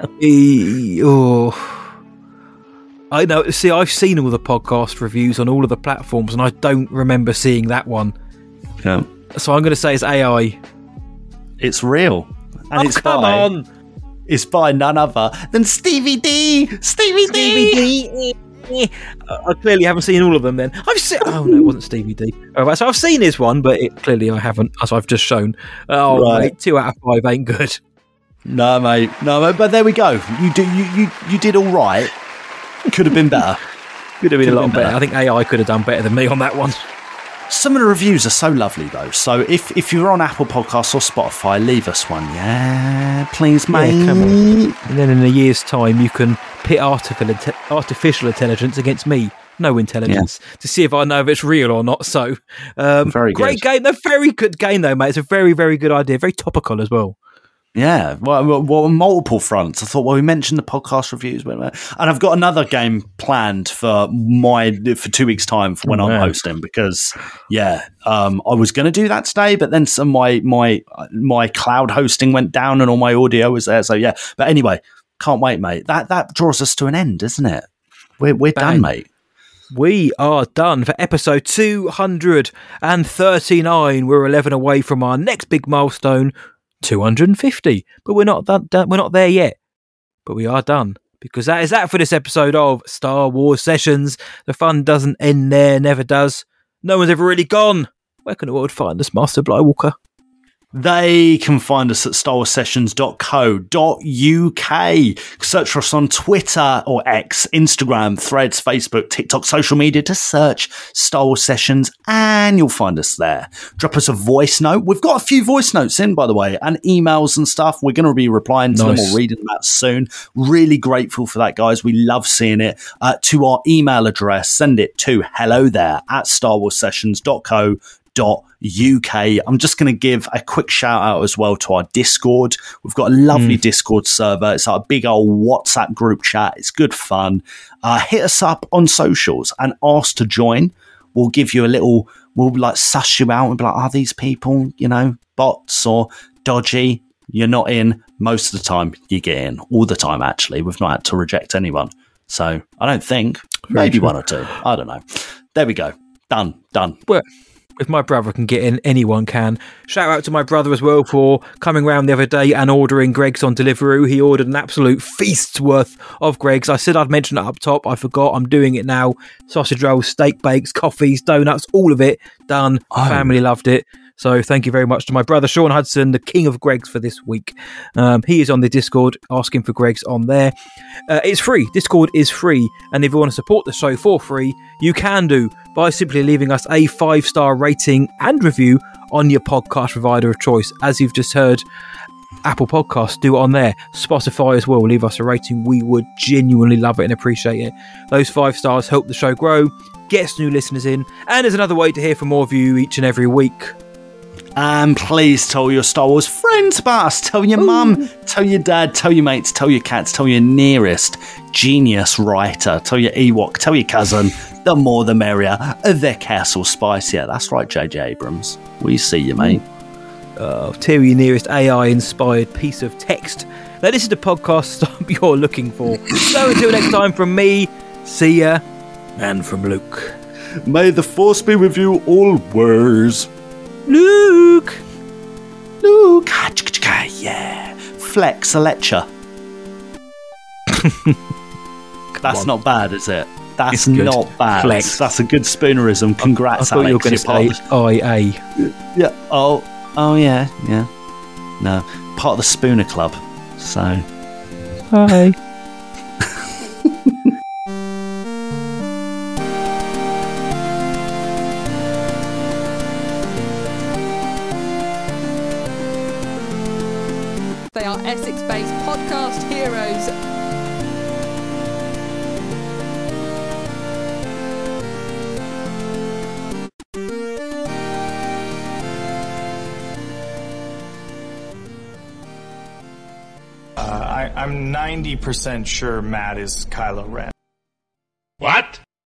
Speaker 6: I know. See, I've seen all the podcast reviews on all of the platforms, and I don't remember seeing that one.
Speaker 7: Yeah.
Speaker 6: So I'm going to say it's AI.
Speaker 7: It's real, and it's by none other than Stevie D. Stevie D.
Speaker 6: I clearly haven't seen all of them. Then I've seen. Oh no, it wasn't Stevie D. All right, so I've seen his one, but clearly I haven't, as I've just shown. Oh, right. Mate, 2 out of 5 ain't good.
Speaker 7: No, mate. But there we go. You did all right. Could have been better.
Speaker 6: Could have been a lot better. I think AI could have done better than me on that one.
Speaker 7: Some of the reviews are so lovely, though. So if you're on Apple Podcasts or Spotify, leave us one. Yeah, please, mate.
Speaker 6: Yeah, come on. And then in a year's time, you can pit artificial intelligence against me. No intelligence. Yeah. To see if I know if it's real or not. So,
Speaker 7: very
Speaker 6: great game. A very good game, though, mate. It's a very, very good idea. Very topical as well.
Speaker 7: Yeah, well, on multiple fronts. I thought, we mentioned the podcast reviews, and I've got another game planned for 2 weeks' time for when I'm hosting. Because, I was going to do that today, but then my cloud hosting went down and all my audio was there. So yeah, but anyway, can't wait, mate. That draws us to an end, doesn't it? We're done, mate.
Speaker 6: We are done for episode 239. We're 11 away from our next big milestone. 250, but we're not there yet, but we are done, because that is that for this episode of Star Wars Sessions. The fun doesn't end there, never does. No one's ever really gone. Where can the world find us, Master Blywalker?
Speaker 7: They can find us at starwarsessions.co.uk. Search for us on Twitter or X, Instagram, Threads, Facebook, TikTok, social media. Just search Star Wars Sessions and you'll find us there. Drop us a voice note. We've got a few voice notes in, by the way, and emails and stuff. We're going to be replying to them or reading them out soon. Really grateful for that, guys. We love seeing it. To our email address, send it to hello there at starwarsessions.co.uk. I'm just going to give a quick shout out as well to our Discord. We've got a lovely Discord server. It's like a big old WhatsApp group chat. It's good fun. Hit us up on socials and ask to join. We'll give you we'll like suss you out and be like, are these people, bots or dodgy? You're not in. Most of the time you get in. All the time, actually. We've not had to reject anyone. So I don't think. Maybe one or two. I don't know. There we go. Done.
Speaker 6: Well, if my brother can get in, anyone can. Shout out to my brother as well for coming round the other day and ordering Greggs on Deliveroo. He ordered an absolute feast's worth of Greggs. I said I'd mention it up top. I forgot. I'm doing it now. Sausage rolls, steak bakes, coffees, donuts, all of it done. Family loved it. So thank you very much to my brother, Sean Hudson, the king of Greggs for this week. He is on the Discord, asking for Greggs on there. It's free. Discord is free. And if you want to support the show for free, you can do by simply leaving us a 5-star rating and review on your podcast provider of choice. As you've just heard, Apple Podcasts, do it on there. Spotify as well. Leave us a rating. We would genuinely love it and appreciate it. Those 5 stars help the show grow, gets new listeners in, and is another way to hear from more of you each and every week.
Speaker 7: And please tell your Star Wars friends about us. Tell your mum, tell your dad, tell your mates, tell your cats, tell your nearest genius writer, tell your Ewok, tell your cousin. The more the merrier. They're Castle Spice. Yeah, that's right, J.J. Abrams. We see you, mate.
Speaker 6: Tell your nearest AI-inspired piece of text. Now, this is the podcast stop you're looking for. So until next time, from me, see ya, and from Luke.
Speaker 7: May the Force be with you always.
Speaker 6: Luke,
Speaker 7: yeah, Flex a lecture. That's not bad, is it? That's not bad.
Speaker 6: Flex.
Speaker 7: That's a good spoonerism. Congrats,
Speaker 6: I thought
Speaker 7: Alex.
Speaker 6: you were going to say IA.
Speaker 7: Yeah. Oh, yeah. No, part of the Spooner Club. So,
Speaker 6: hi.
Speaker 19: They are Essex-based podcast heroes.
Speaker 20: I'm 90% sure Matt is Kylo Ren.